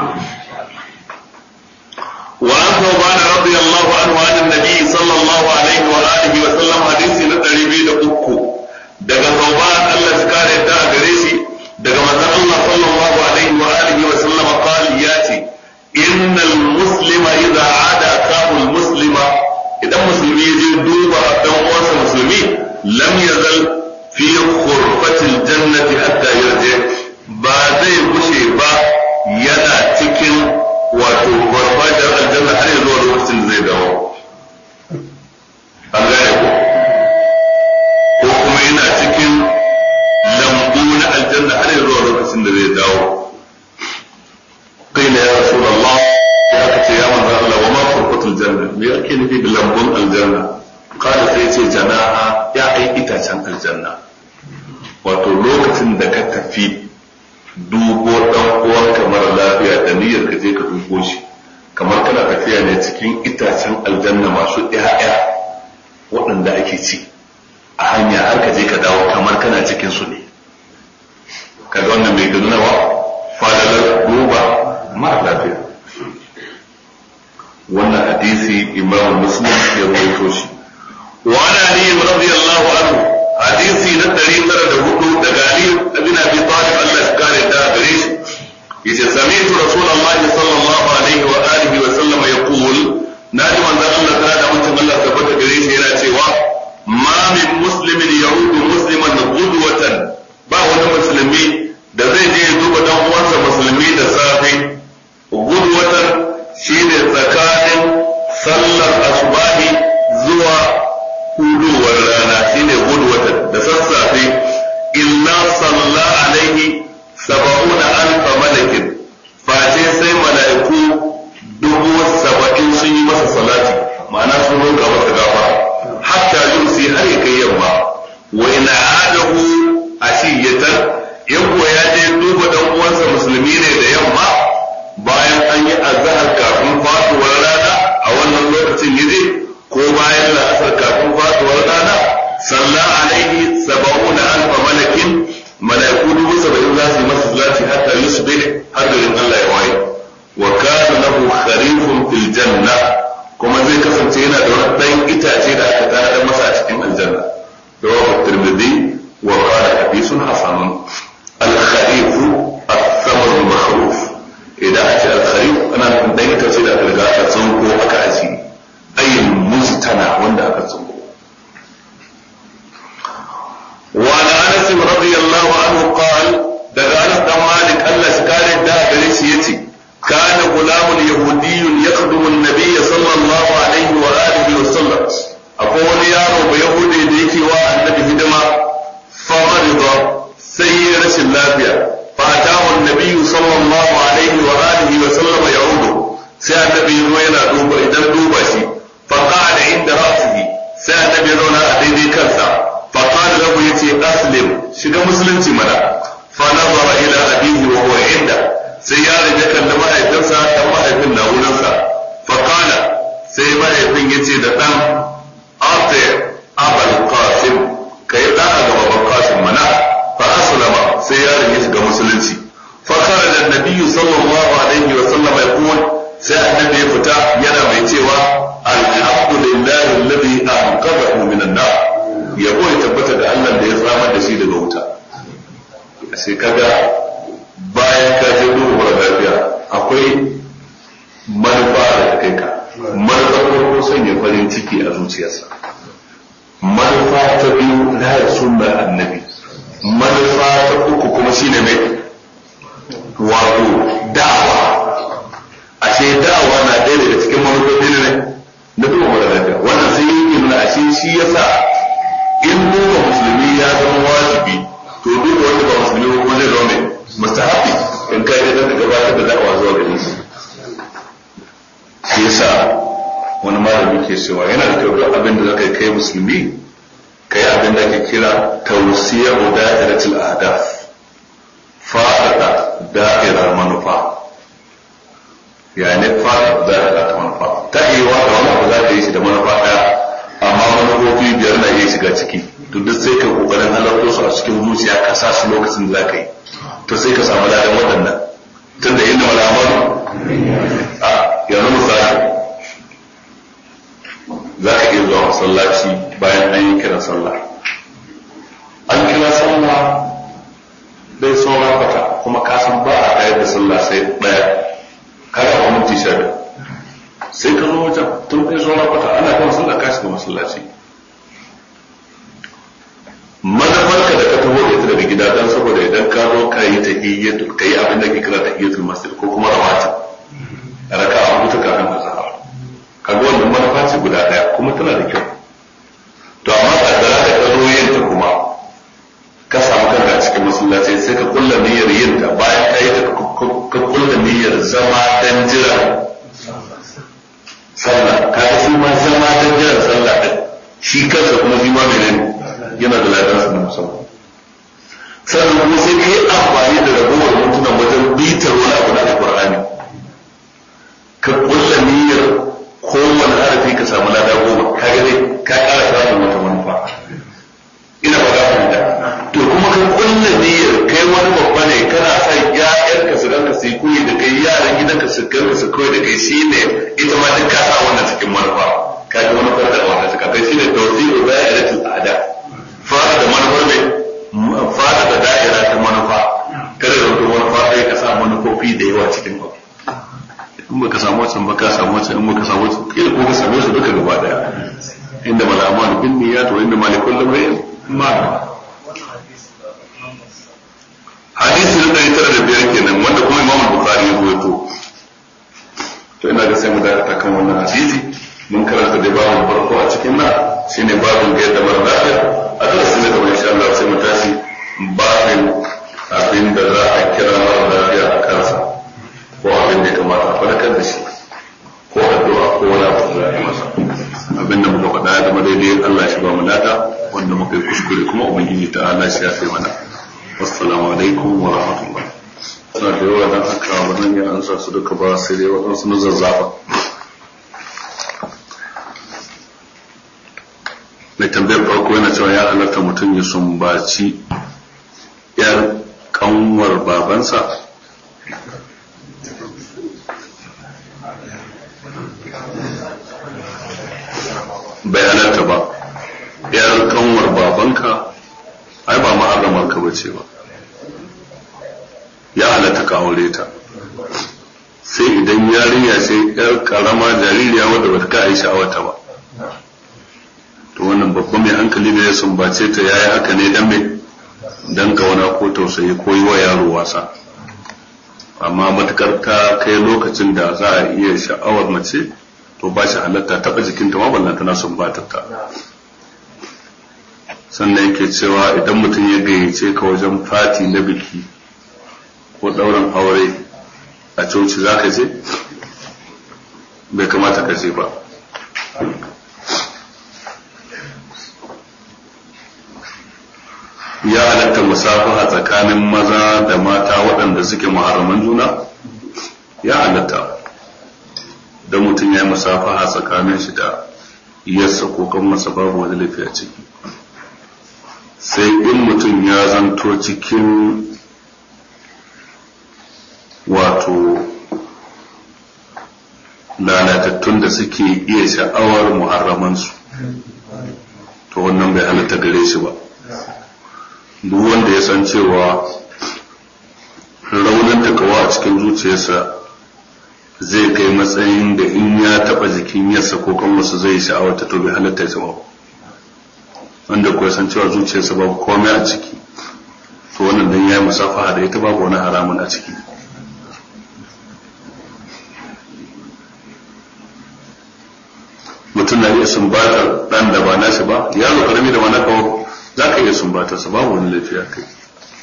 Speaker 1: وعن ثوبان رضي الله عنه عن النبي صلى الله عليه وآله وسلم حديث نتري بي دقوكو دقا ثوبان الله سكاري تا غريشي دقا مثلا الله صلى الله عليه وآله وسلم قال ياتي إن المسلم إذا عاد أخاه المسلم إذا مسلم يجي دوبا دموس مسلمي لم يزل في خرفة الجنة حتى يرجع بعدي بشي با ينا تكن wato farfajiyar aljanna har zuwa lokacin da zai dawo an gane ko ko kuma yana cikin lambu na aljanna har zuwa lokacin da zai dawo qila ya rasulullah ya kace ya manzo Allah wa ma farfatul janna me yake nufi da lambun aljanna qala sai ce janaha ya ai itacen aljanna wato lokacin da ka tafi dubo dan uwan kamar lafiya da niyyar ka je ka dubo shi kamar kana tafiya ne cikin itacen aljanna masu ƴaƴa waɗanda ake ci a hanya har ka je ka dawo kamar kana cikin su ne kaga wannan mai ganuwa fadalar duba mara lafiya. Wannan hadisi Imam Muslim ya rawaito shi. Wa ana Ali radiyallahu anhu hadisi na ɗari tara da hudu daga Ali ibn Abi Talib Allah ya kare da gare shi yace sami'tu Rasulullahi sallallahu alaihi wa alihi wa sallam yaqul naji manzon Allah ta da mutum Allah tabbata gare shi yana cewa ma min muslimin yaudu musliman qudwatan ba wani musulmi da zai je ya duba dan uwansa musulmi da safe qudwatan shine tsakanin sallar asubahi zuwa hudowar rana shine qudwatan da sassafe illa salla alaihi sab'una alf malakin fa sai yaron ya shiga musulunci fa kharaja an-nabiy sallallahu alaihi wa sallam yaqul sai annabi ya fita yana mai cewa alhamdulillahi alladhi anqadhahu minan nar yabo ya tabbata da Allah da ya tsamar da shi daga wuta sai kaga bayan ka je duba lafiya akwai manufa da kai ka manufa ko sanya farin ciki a zuciyarsa manufa ta biyu rayar sunnar annabi manufa ta uku kuma shine mai wato da'awa ashe da'awa na ɗaya daga cikin manufofi ne na duba mara lafiya wannan sai yi nuna ashe shi yasa in duba musulmi ya zama wajibi to duba wanda ba musulmi ko kuma zai zama mai mustahabi in kai da ka gabatar da da'awa zuwa gare shi shi yasa wani malami ke cewa yana da kyau duk abin da zaka kai musulmi kai abin da ake kira tawsiyatu da'iratul ahdaf fa'ada da'irar manufa yani fa'ada da'irar manufa ta iya wa da wani abu za ka yi shi da manufa daya amma manufofi biyar na iya shiga ciki to duk sai ka kokarin halarta su a cikin zuciya ka sa su lokacin da za ka yi to sai ka samu ladan waɗannan tunda inda malamaru a yanzu misali za ka iya zuwa masallaci bayan an yi kiran sallah an kira sallah dai sauran fata kuma ka san ba a ɗaya da sallah sai ɗaya kada a minti sha biyu sai ka zo wajen tun ɗaya sauran fata ana kan sallah ka shiga masallaci manufarka da ka taho da ita daga gida don saboda idan ka zo ka yi tahiyyatul ka yi abin da ke kira tahiyyatul masjid ko kuma rawatib raka'a hutu kafin azhar kaga wannan manufa ce guda daya kuma tana da kyau to amma kaddara da ka zo yin ta kuma ka samu kanka a cikin masallaci sai ka kulla niyyar yin ta bayan ka yi ta ka kulla niyyar zama dan jira sallah kaga shi ma zama dan jira sallah din shi kansa kuma shi ma menene yana da ladan sa na musamman sannan kuma sai ka yi amfani da ragowar mintunan wajen bitar wani abu na alqur'ani ka kulla niyyar kowane harafi ka samu lada goma ka gane ka ƙara samun wata manufa ina ba za da to kuma ka kulla niyyar kai wani babba ne kana sa ƴaƴanka su ranka su yi koyi da kai yaran gidanka su ganka su koyi da kai shine ita ma duk ka sa wannan cikin manufa ka ga manufar da wata suka kai shine tawsi'u da'iratul a'da fara da manufar mai fara da da'ira ta manufa kada da wata manufa sai ka sa manufofi da yawa cikin abu in baka samu wancan ba ka samu wancan in baka samu wancan kila ko ka same su duka gaba daya inda mal a'malu bin niyyat wa inna mal likulli imrin ma hadisi na ɗari tara da biyar kenan wanda kuma Imam Bukhari ya rawaito to ina ga sai mu dakata kan wannan hadisi mun karanta da babin farko a cikin nan shine babin ga yadda mara lafiya a darasi na gaba insha Allah sai mu tashi babin abin da za a kira mara lafiya a kansa ko abin da ya kamata a farkar da shi ko addu'a ko wani abu da ya masa abin da muka faɗa ya zama daidai Allah shi ba mu lada wanda muka yi kuskure kuma ubangiji ta Allah shi ya fi mana wassalamu alaikum wa rahmatullah suna da yawa dan haka ba zan yi ansa su duka ba sai dai waɗansu na zazzafa mai tambayar farko yana cewa ya halatta mutum ya sumbaci yar kanwar babansa bai halatta ba yar kanwar babanka ai ba muharramar ka bace ba ya halatta ka aure ta sai idan yarinya sai yar karama jaririya wadda bata ka aisha wata ba to wannan babban mai hankali da ya sumbace ta yayi haka ne dan me dan kauna ko tausayi ko yi wa yaro wasa amma matukar ta kai lokacin da za a iya sha'awar mace to ba shi halatta taba jikinta ma ballan tana sumbatar ta sannan yake cewa idan mutum ya gayyace ka wajen fati na biki ko ɗaurin aure a coci za ka je bai kamata ka je ba ya halatta musafaha tsakanin maza da mata waɗanda suke muharraman juna ya halatta da mutum ya yi musafaha tsakanin shi da iyarsa ko kan masa babu wani laifi a ciki sai in mutum ya zanto cikin wato lalatattun da suke iya sha'awar muharramansu, to wannan bai halatta gare shi ba. Duk wanda ya san cewa raunin takawa a cikin zuciyarsa zai kai matsayin da in ya taba jikin yarsa ko kan wasu zai sha'awar ta, to bai halatta ya ba. Wanda kuwa san cewa zuciyarsa babu komai a ciki, to wannan dan yayi musafaha da ita babu wani haramun a ciki. Mutum na iya sumbatar dan da ba nashi ba, yaro karami da ba na kawo za ka iya sumbatar sa, babu wani laifi a kai.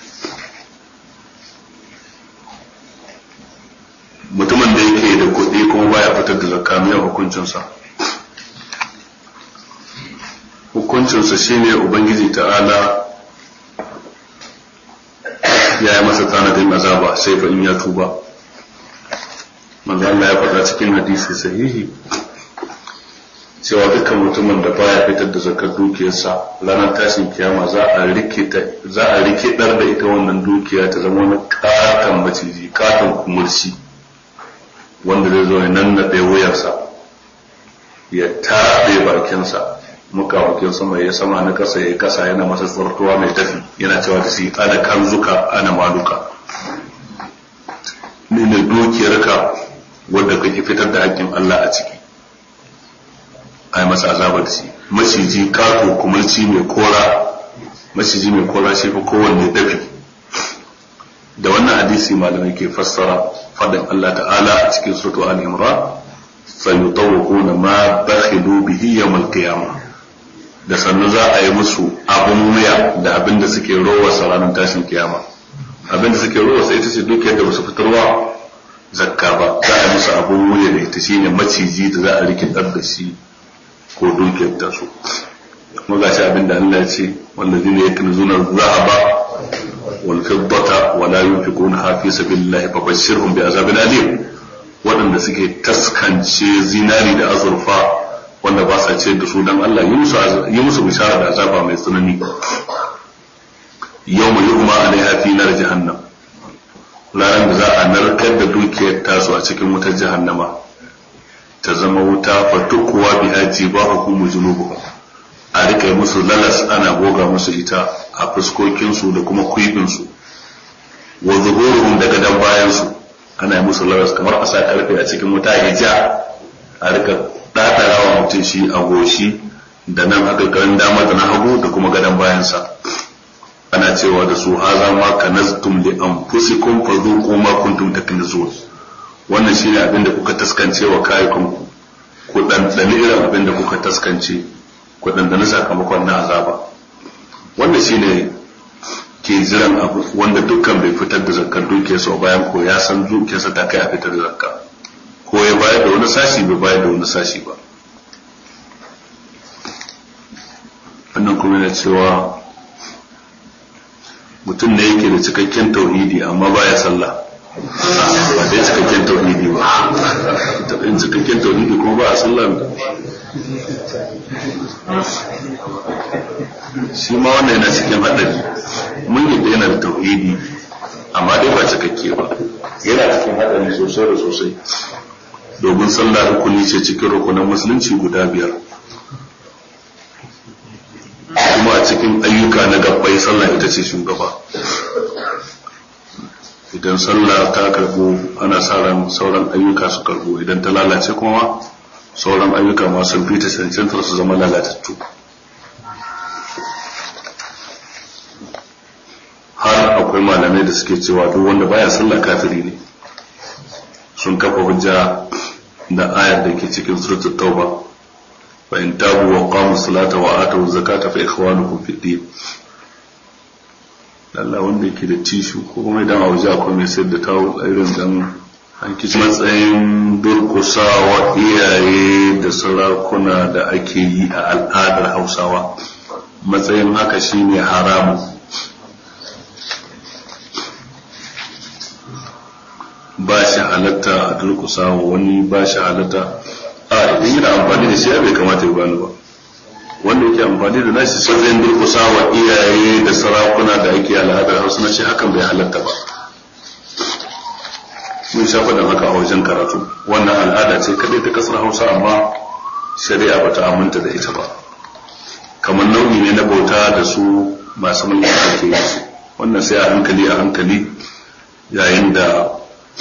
Speaker 1: Mutumin da yake da kuɗi kuma baya fitar da zakka, mai hukuncinsa hukuncinsa shine ubangiji ta'ala ya yi masa tanadin azaba sai fa in ya tuba. Manzo Allah ya faɗa cikin hadisi sahihi cewa dukkan mutumin da baya fitar da zakar dukiyarsa ranar tashin kiyama za a rike ta za a rike dar da ita wannan dukiya ta zama wani katon maciji, katon kumurci wanda zai zo ya nannaɗe wuyarsa ya taɓe bakinsa, mukawakin sama ya sama na ƙasa ya ƙasa yana masa tsartuwa mai tafi, yana cewa da shi ana kanzuka ana maluka, ni ne dukiyarka wadda kake fitar da haƙƙin Allah a ciki. Ai masa azaba da shi. Maciji kato kumulci mai kora, maciji mai kora shi fa kowanne dafi. Da wannan hadisi malamai ke fassara fadin Allah ta'ala a cikin suratu al-Imran, sayutawquna ma bakhilu bihi yawm al-qiyamah. Da sannu za a yi musu abun wuya da abin da suke rowa sa ranar tashin kiyama. Abin da suke rowa sa ita ce dukiyar da basu fitarwa zakka ba, za a yi musu abun wuya da ita shine maciji da za a rikitar da shi ko dukiyar ta su. Kuma ga shi abin da Allah ya ce, wallazina yaknizuna adh-dhahaba wal fiddata wa la yunfiquna fi sabilillahi fabashshirhum bi'azabin alim. Waɗanda suke taskance zinari da azurfa wanda ba sa ce da su dan Allah yi musu bishara da azaba mai tsanani. Yawma yuhma alaiha fi nar jahannam, ranar da za a narkar da dukiyar tasu a cikin wutar jahannama ta zama wuta fatukuwa biha jibahuhum junubuhum, a rika musu lalas ana goga musu ita a fuskokinsu da kuma kuibinsu, wa zuhuruhum daga dan bayansu ana yi musu lalas kamar a sa karfe a cikin wuta ya ja, a rika ɗaɗarawa mutum shi a goshi da nan haka garin dama da na hagu da kuma gadon bayansa. Ana cewa da su haza ma kanaztum li anfusikum fadhuqu ma kuntum taknizun. Wannan shine abin da kuka taskance wa kayukanku, ku dandane irin abin da kuka taskance, ku dandane sakamakon na azaba. Wannan shine ke jiran abu wanda dukkan bai fitar da zakkar dukiyarsa bayan ko ya san dukiyarsa ta kai a fitar da zakka, ko ya bayar da wani sashi bai bayar da wani sashi ba. Wannan kuma yana cewa mutum ne yake da cikakken tauhidi amma baya sallah. Ba dai cikakken tauhidi ba, in cikakken tauhidi kuma ba a sallah. Shi ma wannan yana cikin haɗari. Mun yadda yana da tauhidi amma dai ba cikakke ba, yana cikin haɗari sosai da sosai. Domin sallah rukuni ce cikin rukunan musulunci guda biyar, kuma a cikin ayyuka na gabbai sallah ita ce shugaba. Idan sallah ta karbo ana sa ran sauran ayyuka su karbo, idan ta lalace kuma sauran ayyuka ma sun fita cancantar su zama lalatattu. Har akwai malamai da suke cewa duk wanda baya sallah kafiri ne. Sun kafa hujja da ayar da ke cikin suratul tauba, fa in tabu wa qamu salata wa atu zakata fa ikhwanukum fid din. Allah wanda yake da tishu ko kuma idan a waje akwai mai sayar da tawo irin dan hankici, matsayin durkusawa iyaye da sarakuna da ake yi a al'adar Hausawa, matsayin haka shine haramu. Ba shi halatta a durkusa wa wani, ba shi halatta a idan yana amfani da shi bai kamata ya bani ba. Wanda yake amfani da nashi sai zai durkusa wa iyaye da sarakuna da ake al'adar Hausa na shi hakan bai halatta ba. mun sha faɗin haka a wajen karatu. Wannan al'ada ce kadai ta kasar Hausa, amma shari'a bata aminta da ita ba. Kamar nau'i ne na bauta da su masu mulki ke yi su. Wannan sai a hankali a hankali, yayin da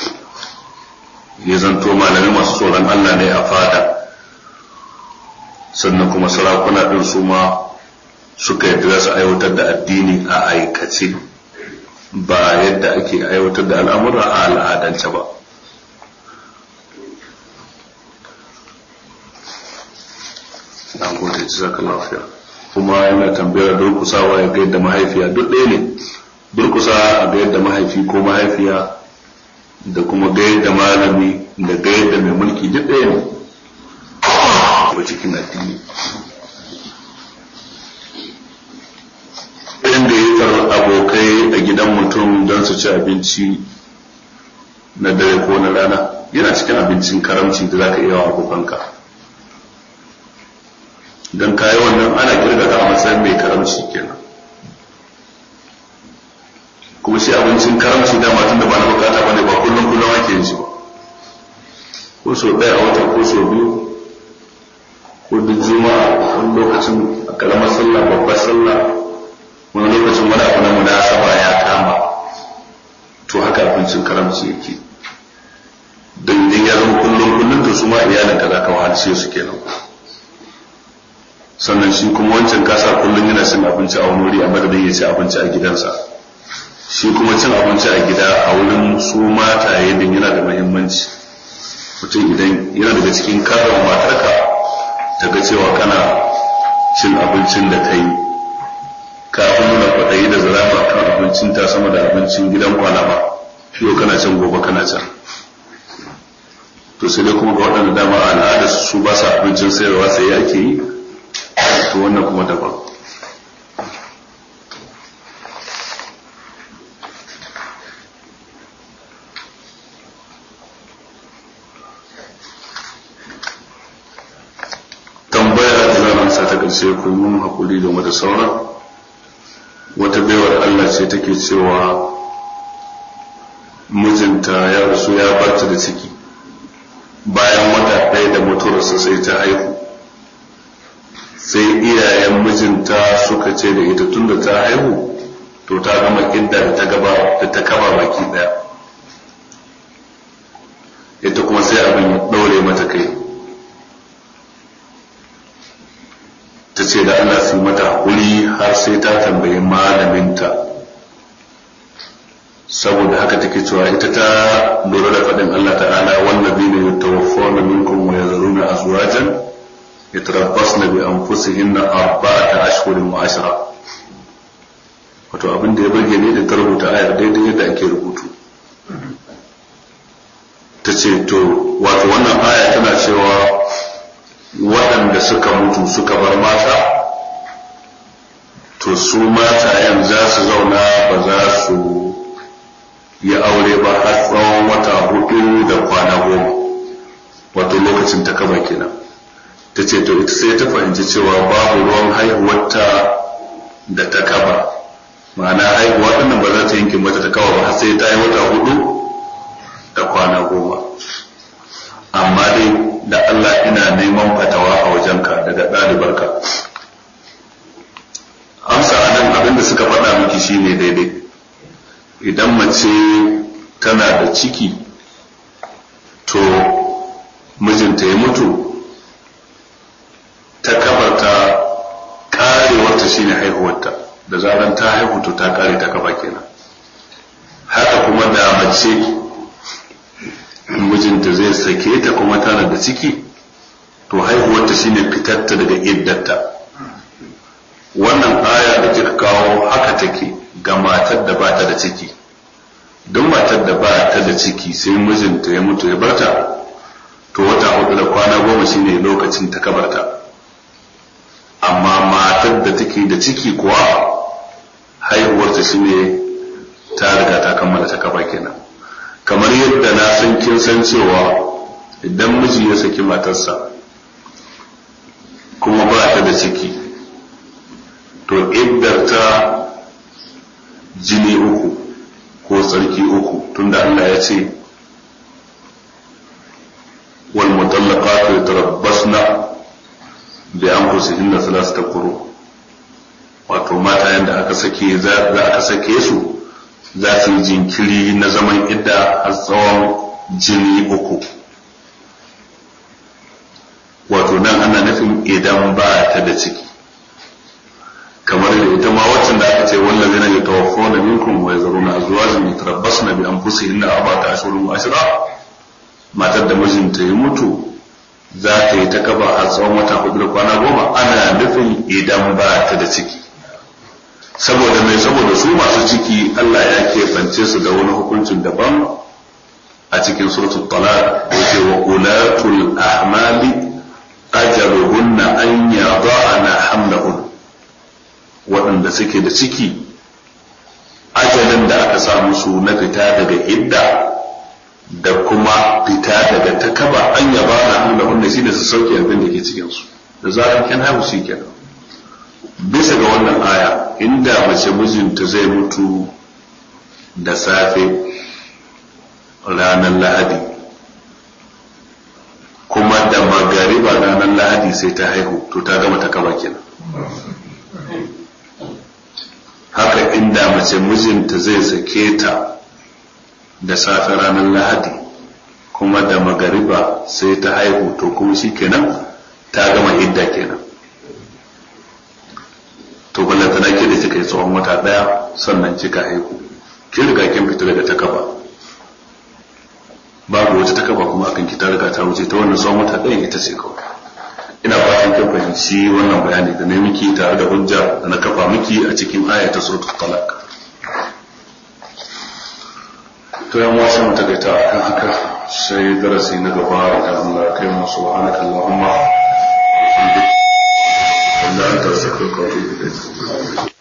Speaker 1: ya zanto malamai masu tsoron Allah ne a fada, sannan kuma sarakuna ɗin su ma suka yadda za su aiwatar da addini a aikace, ba yadda ake aiwatar da al'amura a al'adance ba. Na gode, jazakallahu khair. Kuma yana tambayar durkusawa ya ga yadda mahaifiya duk ɗaya ne, durkusa a ga yadda mahaifi ko mahaifiya da kuma ga yadda malami da ga yadda mai mulki duk ɗaya ne a cikin addini. Inda ya tar abokai a gidan mutum don su ci abinci na dare ko na rana yana cikin abincin karamci da za ka iya wa abokanka. Don kayi wannan ana kirga ka a matsayin mai karamci kenan. Kuma shi abincin karamci dama tun da ba na bukata ba ne, ba kullum kullum ake yin shi ba. Ko so ɗaya a wata ko so biyu, ko duk juma'a, wani lokacin a karamar sallah, babbar sallah, wani lokacin wani abu na munasaba ya kama. To haka abincin karamci yake. Don idan ya zama kullum kullum to su ma iyalinka za ka wahalce su kenan. Sannan shi kuma wancan kasa kullum yana cin abinci a wani wuri a madadin ya ci abinci a gidansa. Shi kuma cin abinci a gida a wurin su mataye din yana da muhimmanci. Mutum idan yana daga cikin karrama matarka ta ga cewa kana cin abincin da ta yi, kafin nuna kwaɗayi da zarama kan abincin ta sama da abincin gidan kwalama, yau kana can gobe kana can. To sai dai kuma ga waɗanda dama al'ada su ba sa abincin sayarwa sai ake yi, to wannan kuma daban. Sai ku mun hakuri game da sauran. Wata baiwar Allah ce take cewa mijinta ya rasu ya barta da ciki, bayan wata ɗaya da mutuwarsa sai ta haihu. Sai iyayen mijinta suka ce da ita tunda ta haihu to ta gama idda da ta gaba da ta kaba baki ɗaya. Ita kuma sai abin ya ɗaure mata kai, ta ce da Allah su mata hakuri har sai ta tambayi malaminta. Saboda haka take cewa ita ta lura da faɗin Allah ta'ala, wallazina yatawaffawna minkum wa yazaruna azwajan yatarabbasna bi anfusihinna arba'ata ashhurin wa ashra. Wato abin da ya burge ne da ta rubuta ayar daidai yadda ake rubutu. Ta ce to wato wannan aya tana cewa waɗanda suka mutu suka bar mata, to su matayen za su zauna ba za su yi aure ba har tsawon wata hudu da kwana goma, wato lokacin ta kaba kenan. Ta ce to ita sai ta fahimci cewa babu ruwan haihuwarta da ta kaba, ma'ana haihuwa ɗannan ba za ta yanke mata ta kaba ba har sai ta yi wata hudu da kwana goma. Amma dai da Allah ina neman fatawa a wajenka daga ɗalibarka. Amsa a nan abinda suka faɗa miki shine daidai. Idan mace tana da ciki to mijinta ya mutu, ta kabarta karewarta shine haihuwarta, da zaran ta haihu to ta kare ta kaba kenan. Haka kuma da mace mijinta zai sake ta kuma tana da ciki, to haihuwarta shine fitarta daga iddarta. Wannan aya da kika kawo haka take ga matar da ba ta da ciki. Don matar da ba ta da ciki sai mijinta ya mutu ya barta, to wata hudu da kwana goma shine lokacin ta kabarta. Amma matar da take da ciki kuwa haihuwarta shine ta riga ta kammala ta kaba kenan. Kamar yadda na san kin san cewa idan miji ya saki matarsa kuma ba ta da ciki, to iddarta jini uku ko tsarki uku, tunda Allah ya ce bi anfusihinna thalathata quru wato mata yanda aka sake za aka sake su za su yi jinkiri na zaman idda har tsawon jini uku. Wato nan ana nufin idan ba ta da ciki, kamar da ita ma waccan da aka ce wallazi na yatawaffawna minkum wa yazaruna azwajan yatarabbasna bi anfusihinna arba'ata ashhurin wa ashra, matar da mijinta ya mutu za ta yi ta kaba a tsawon wata hudu da kwana goma, ana nufin idan ba ta da ciki. Saboda mai saboda su masu ciki Allah ya keɓance su da wani hukuncin daban a cikin suratul talaq, yake wa ulatul ahmali ajaluhunna an yada'na hamlahun, waɗanda suke da ciki ajalin da aka samu su na fita daga idda da kuma fita daga takaba an yada'na hamlahun shine su sauke abin da ke cikin su, da zaran kin haihu shi kenan. Bisa ga wannan aya, inda mace mijinta zai mutu da safe ranar Lahadi kuma da magariba ranar Lahadi sai ta haihu, to ta gama ta kaba kenan. Haka inda mace mijinta zai sake ta da safe ranar Lahadi kuma da magariba sai ta haihu, to kuma shi kenan ta gama idda kenan. To ballanta na ke da kika yi tsawon wata daya sannan kika haihu, kin riga kin fita daga takaba, babu wata takaba kuma akan ki ta riga ta wuce, ta wannan tsawon wata daya ita ce kawai. Ina fatan kin fahimci wannan bayani da nayi miki tare da hujja da na kafa miki a cikin aya ta suratul talaq. To yan wasu mu takaita akan haka, sai darasi na gaba da Allah kai mu subhanaka allahumma wa bihamdika la ilaha illa anta astaghfiruka wa atubu ilayk.